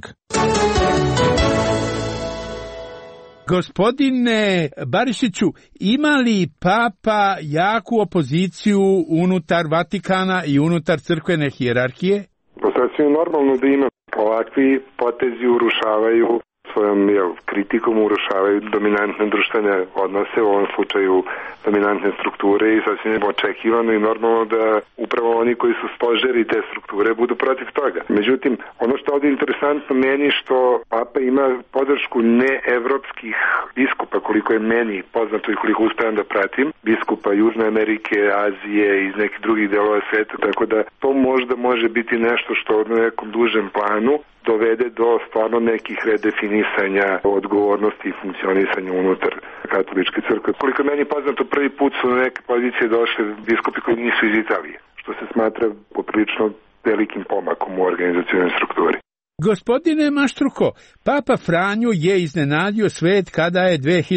Gospodine Barišiću, ima li Papa jaku opoziciju unutar Vatikana i unutar crkvene hijerarhije? Sasvim normalno da ima. Ovakvi potezi urušavaju svojom kritikom, urušavaju dominantne društvene odnose, u ovom slučaju dominantne strukture, i sasvim očekivano i normalno da upravo oni koji su stožeri te strukture budu protiv toga. Međutim, ono što je ovdje interesantno meni, što Papa ima podršku neevropskih biskupa, koliko je meni poznato i koliko uspijem da pratim, biskupa Južne Amerike, Azije i iz nekih drugih delova sveta, tako da to možda može biti nešto što na nekom dužem planu dovede do stvarno nekih redefinisanja odgovornosti i funkcionisanja unutar katoličke crkve. Koliko meni poznato, prvi put su na neke pozicije došli biskupi koji nisu iz Italije, što se smatra poprilično velikim pomakom u organizacionoj strukturi. Gospodine Maštruko, Papa Franjo je iznenadio svet kada je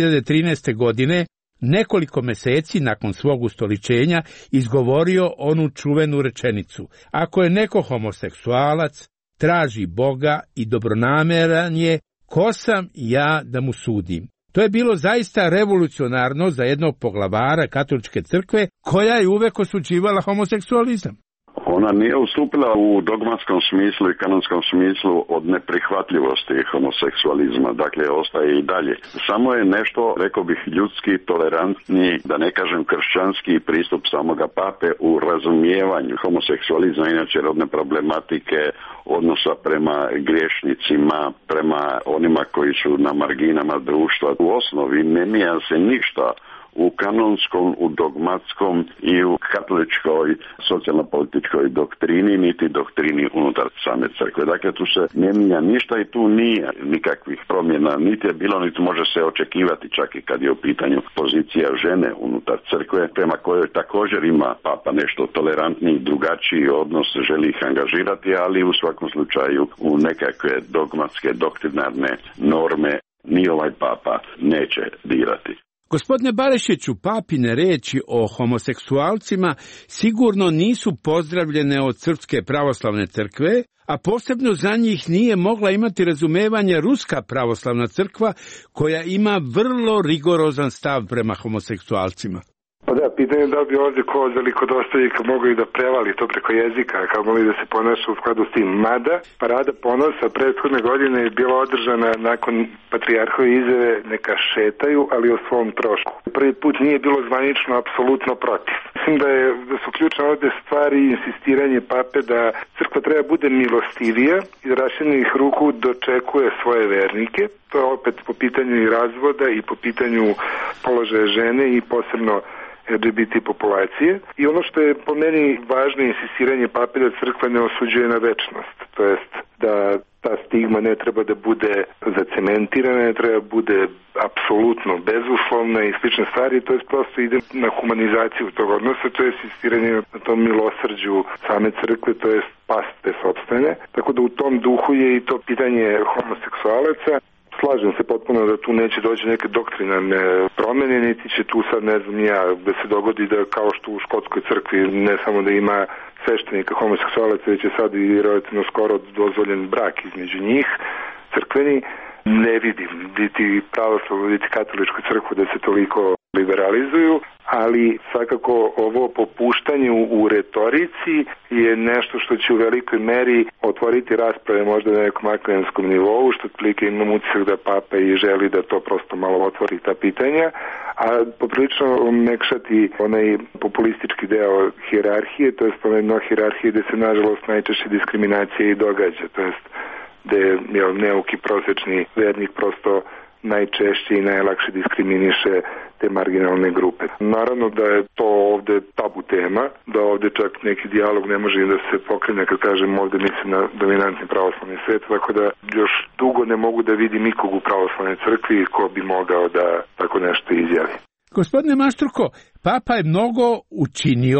2013. godine, nekoliko meseci nakon svog ustoličenja, izgovorio onu čuvenu rečenicu: ako je neko homoseksualac, traži Boga i dobronameran je, ko sam ja da mu sudim? To je bilo zaista revolucionarno za jednog poglavara katoličke crkve koja je uvek osuđivala homoseksualizam. Ona nije ustupila u dogmatskom smislu i kanonskom smislu od neprihvatljivosti homoseksualizma, dakle ostaje i dalje. Samo je nešto, rekao bih, ljudski, tolerantni, da ne kažem kršćanski pristup samoga pape u razumijevanju homoseksualizma, inače rodne problematike, odnosa prema griješnicima, prema onima koji su na marginama društva. U osnovi ne mijenja se ništa u kanonskom, u dogmatskom i u katoličkoj socijalno-političkoj doktrini, niti doktrini unutar same crkve. Dakle, tu se ne mijenja ništa i tu nije nikakvih promjena, niti je bilo, niti može se očekivati, čak i kad je u pitanju pozicija žene unutar crkve, prema kojoj također ima Papa nešto tolerantniji, drugačiji odnos, želi ih angažirati, ali u svakom slučaju u nekakve dogmatske, doktrinarne norme ni ovaj Papa neće dirati. Gospodine Barišiću, papine reči o homoseksualcima sigurno nisu pozdravljene od Srpske pravoslavne crkve, a posebno za njih nije mogla imati razumevanje Ruska pravoslavna crkva, koja ima vrlo rigorozan stav prema homoseksualcima. Pa da, pitanje da bi ovdje ko velikodostavnika mogao i da prevali to preko jezika, kao mogli da se ponaša u skladu s tim. Mada, Parada ponosa prethodne godine je bila održana nakon patrijarhove izjave neka šetaju, ali o svom trošku. Prvi put nije bilo zvanično apsolutno protiv. Mislim da su ključne ovdje stvari i insistiranje pape da crkva treba bude milostivija i da raširenih ruku dočekuje svoje vernike. To je opet po pitanju i razvoda i po pitanju položaja žene i posebno LGBT populacije. I ono što je po meni važno insistiranje pape da crkva ne osuđuje na večnost, to jest da ta stigma ne treba da bude zacementirana, ne treba da bude apsolutno bezuslovna i slične stvari, to jest prosto ide na humanizaciju tog odnosa, to je insistiranje na tom milosrđu same crkve, to jest paste sopstvene. Tako da u tom duhu je i to pitanje homoseksualaca. Slažem se potpuno da tu neće doći neke doktrinarne promjene, niti će tu sad, ne znam ja, da se dogodi da kao što u škotskoj crkvi ne samo da ima sveštenika homoseksualaca, već je sad i relativno skoro dozvoljen brak između njih, crkveni. Ne vidim niti pravoslavnu, niti katoličku crkvu da se toliko liberalizuju, ali svakako ovo popuštanje u retorici je nešto što će u velikoj meri otvoriti rasprave možda na nekom akademskom nivou, što otprilike imam utisak da Papa i želi da to prosto malo otvori ta pitanja, a poprilično omekšati onaj populistički deo hijerarhije, to jest onaj dno hijerarhije gde se nažalost najčešće diskriminacija i događa, to jest gde neuki prosječni vernik prosto najčešće i najlakše diskriminiše te marginalne grupe. Naravno da je to ovde tabu tema, da ovde čak neki dijalog ne može da se pokrene, kad kažem ovde mislim na dominantni pravoslavni svet, tako da još dugo ne mogu da vidim nikog u pravoslavnoj crkvi ko bi mogao da tako nešto izjavi. Gospodine Maštruko, Papa je mnogo učinio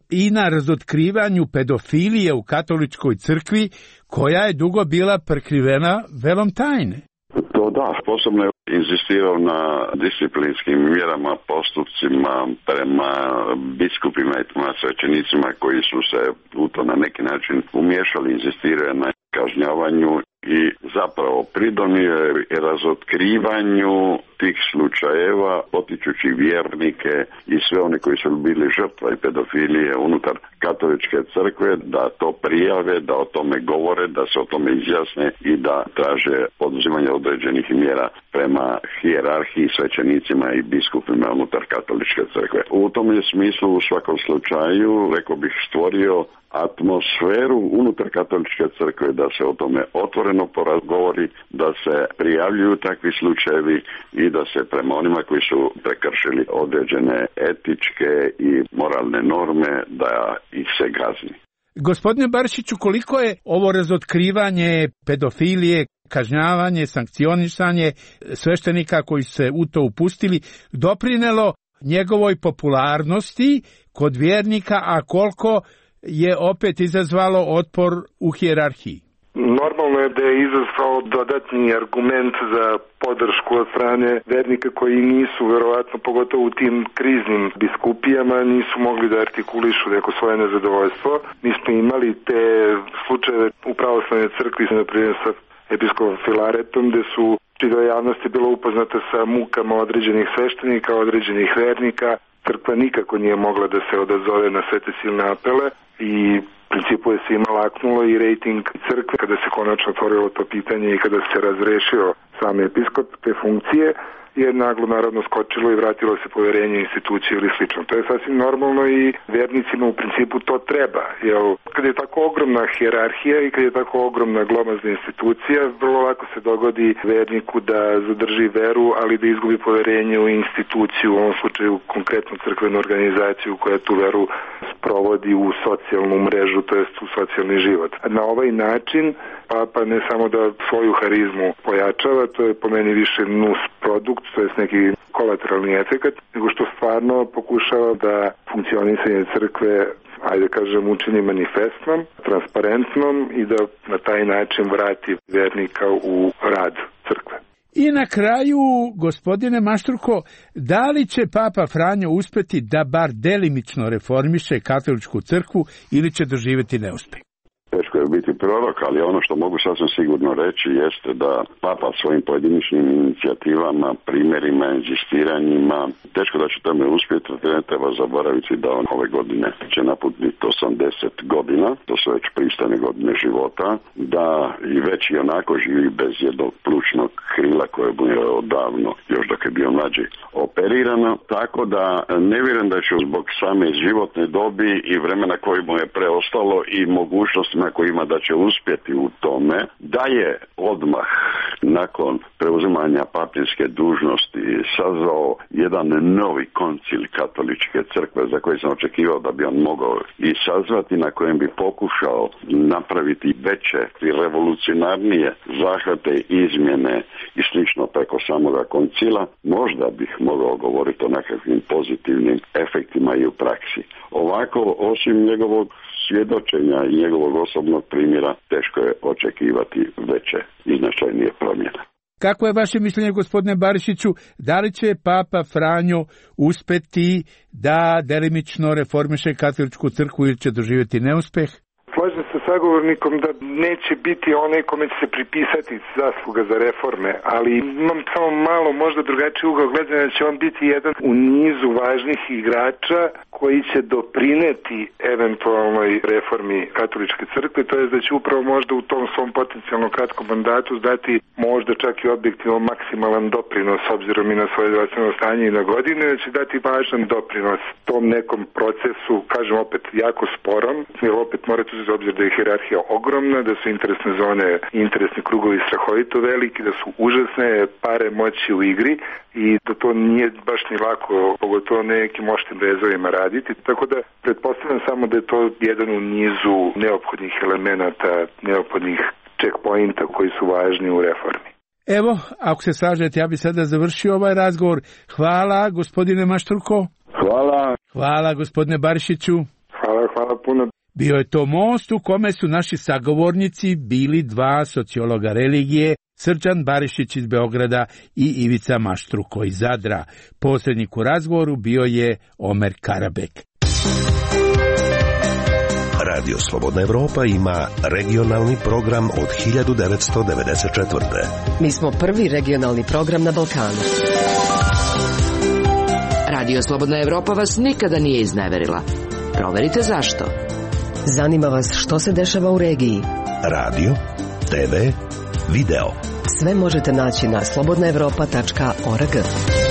i na razotkrivanju pedofilije u katoličkoj crkvi, koja je dugo bila prekrivena velom tajne. To da, posebno je inzistirao na disciplinskim mjerama, postupcima prema biskupima i svećenicima koji su se u to na neki način umiješali, inzistirao na kažnjavanju i zapravo pridonio je razotkrivanju tih slučajeva, potičući vjernike i sve one koji su bili žrtva i pedofilije unutar katoličke crkve da to prijave, da o tome govore, da se o tome izjasne i da traže poduzimanje određenih mjera prema hijerarhiji, svećenicima i biskupima unutar katoličke crkve. U tom je smislu u svakom slučaju, rekao bih, stvorio atmosferu unutar katoličke crkve da se o tome otvoreno porazgovori, da se prijavljuju takvi slučajevi i da se prema onima koji su prekršili određene etičke i moralne norme da ih se kazni. Gospodine Barišiću, koliko je ovo razotkrivanje pedofilije, kažnjavanje, sankcionisanje sveštenika koji se u to upustili doprinelo njegovoj popularnosti kod vjernika, a koliko je opet izazvalo otpor u hijerarhiji? Normalno je da je izazvao dodatni argument za podršku od strane vernika koji nisu, verovatno pogotovo u tim kriznim biskupijama, nisu mogli da artikulišu neko svoje nezadovoljstvo. Mi smo imali te slučajeve u pravoslavnoj crkvi, na primjer sa episkopom Filaretom, gde su čitava javnost je bila upoznata sa mukama određenih sveštenika, određenih vernika. Crkva nikako nije mogla da se odazove na sve te silne apele i u principu je svima laknulo i rejting crkve kada se konačno otvorilo to pitanje i kada se razrešio sam episkop te funkcije, je naglo naravno skočilo i vratilo se poverenje institucije ili slično. To je sasvim normalno i vernicima u principu to treba. Jer kad je tako ogromna hijerarhija i kad je tako ogromna glomazna institucija, vrlo lako se dogodi verniku da zadrži veru, ali da izgubi poverenje u instituciju, u ovom slučaju konkretnu crkvenu organizaciju koja tu veru sprovodi u socijalnu mrežu, to jest u socijalni život. Na ovaj način Papa ne samo da svoju harizmu pojačava, to je po meni više nus produkt, to je neki kolateralni efekat, nego što stvarno pokušava da funkcionisanje crkve, ajde kažem, učini manifestnom, transparentnom i da na taj način vrati vernika u rad crkve. I na kraju, gospodine Maštruko, da li će Papa Franjo uspeti da bar delimično reformiše katoličku crkvu ili će doživjeti neuspjeh? Teško je biti prorok, ali ono što mogu sasvim sigurno reći jeste da Papa svojim pojedinačnim inicijativama, primjerima, inzistiranjima, teško da će tome uspjeti, ne treba zaboraviti da on ove godine će napuniti 80 godina, to su već pristojne godine života, da i već i onako živi bez jednog plućnog krila koje mu je odavno, još dok je bio mlađi, operirano, tako da ne vjerujem da će zbog same životne dobi i vremena koje mu je preostalo i mogućnostima kojima da će uspjeti u tome, da je odmah nakon preuzimanja papinske dužnosti sazvao jedan novi koncil katoličke crkve za koji sam očekivao da bi on mogao i sazvati, na kojem bi pokušao napraviti veće i revolucionarnije zahvate, izmjene i slično preko samoga koncila, možda bih mogao govoriti o nekakvim pozitivnim efektima i u praksi. Ovako, osim njegovog svjedočenja i njegovog osobnog primjera, teško je očekivati veće i značajnije promjene. Kako je vaše mišljenje, gospodine Barišiću, da li će Papa Franjo uspeti da delimično reformiše katoličku crkvu ili će doživjeti neuspjeh? Slažem se sa sagovornikom da neće biti onaj kome će se pripisati zasluga za reforme, ali imam samo malo možda drugačiji ugao gledanja da će on biti jedan u nizu važnih igrača koji će doprineti eventualnoj reformi katoličke crkve, to je da će upravo možda u tom svom potencijalnom kratkom mandatu dati možda čak i objektivno maksimalan doprinos s obzirom i na svoje zdravstveno stanje i na godine, da će dati važan doprinos tom nekom procesu, kažem opet jako sporom, jer opet morate uzeti obzir da je hijerarhija ogromna, da su interesne zone, interesni krugovi strahovito veliki, da su užasne pare moći u igri i da to nije baš ni lako, pogotovo nekim oštrim rezovima raditi. Tako da pretpostavljam samo da je to jedan u nizu neophodnih elemenata, neophodnih checkpointa koji su važni u reformi. Evo, ako se slažete, ja bi sada završio ovaj razgovor. Hvala, gospodine Maštruko. Hvala. Hvala, gospodine Barišiću. Hvala puno. Bio je to most u kome su naši sagovornici bili dva sociologa religije, Srđan Barišić iz Beograda i Ivica Maštruko iz Zadra. Posrednik u razgovoru bio je Omer Karabek. Radio Slobodna Evropa ima regionalni program od 1994. Mi smo prvi regionalni program na Balkanu. Radio Slobodna Evropa vas nikada nije izneverila. Proverite zašto. Zanima vas što se dešava u regiji. Radio, TV, video. Sve možete naći na slobodnaevropa.org.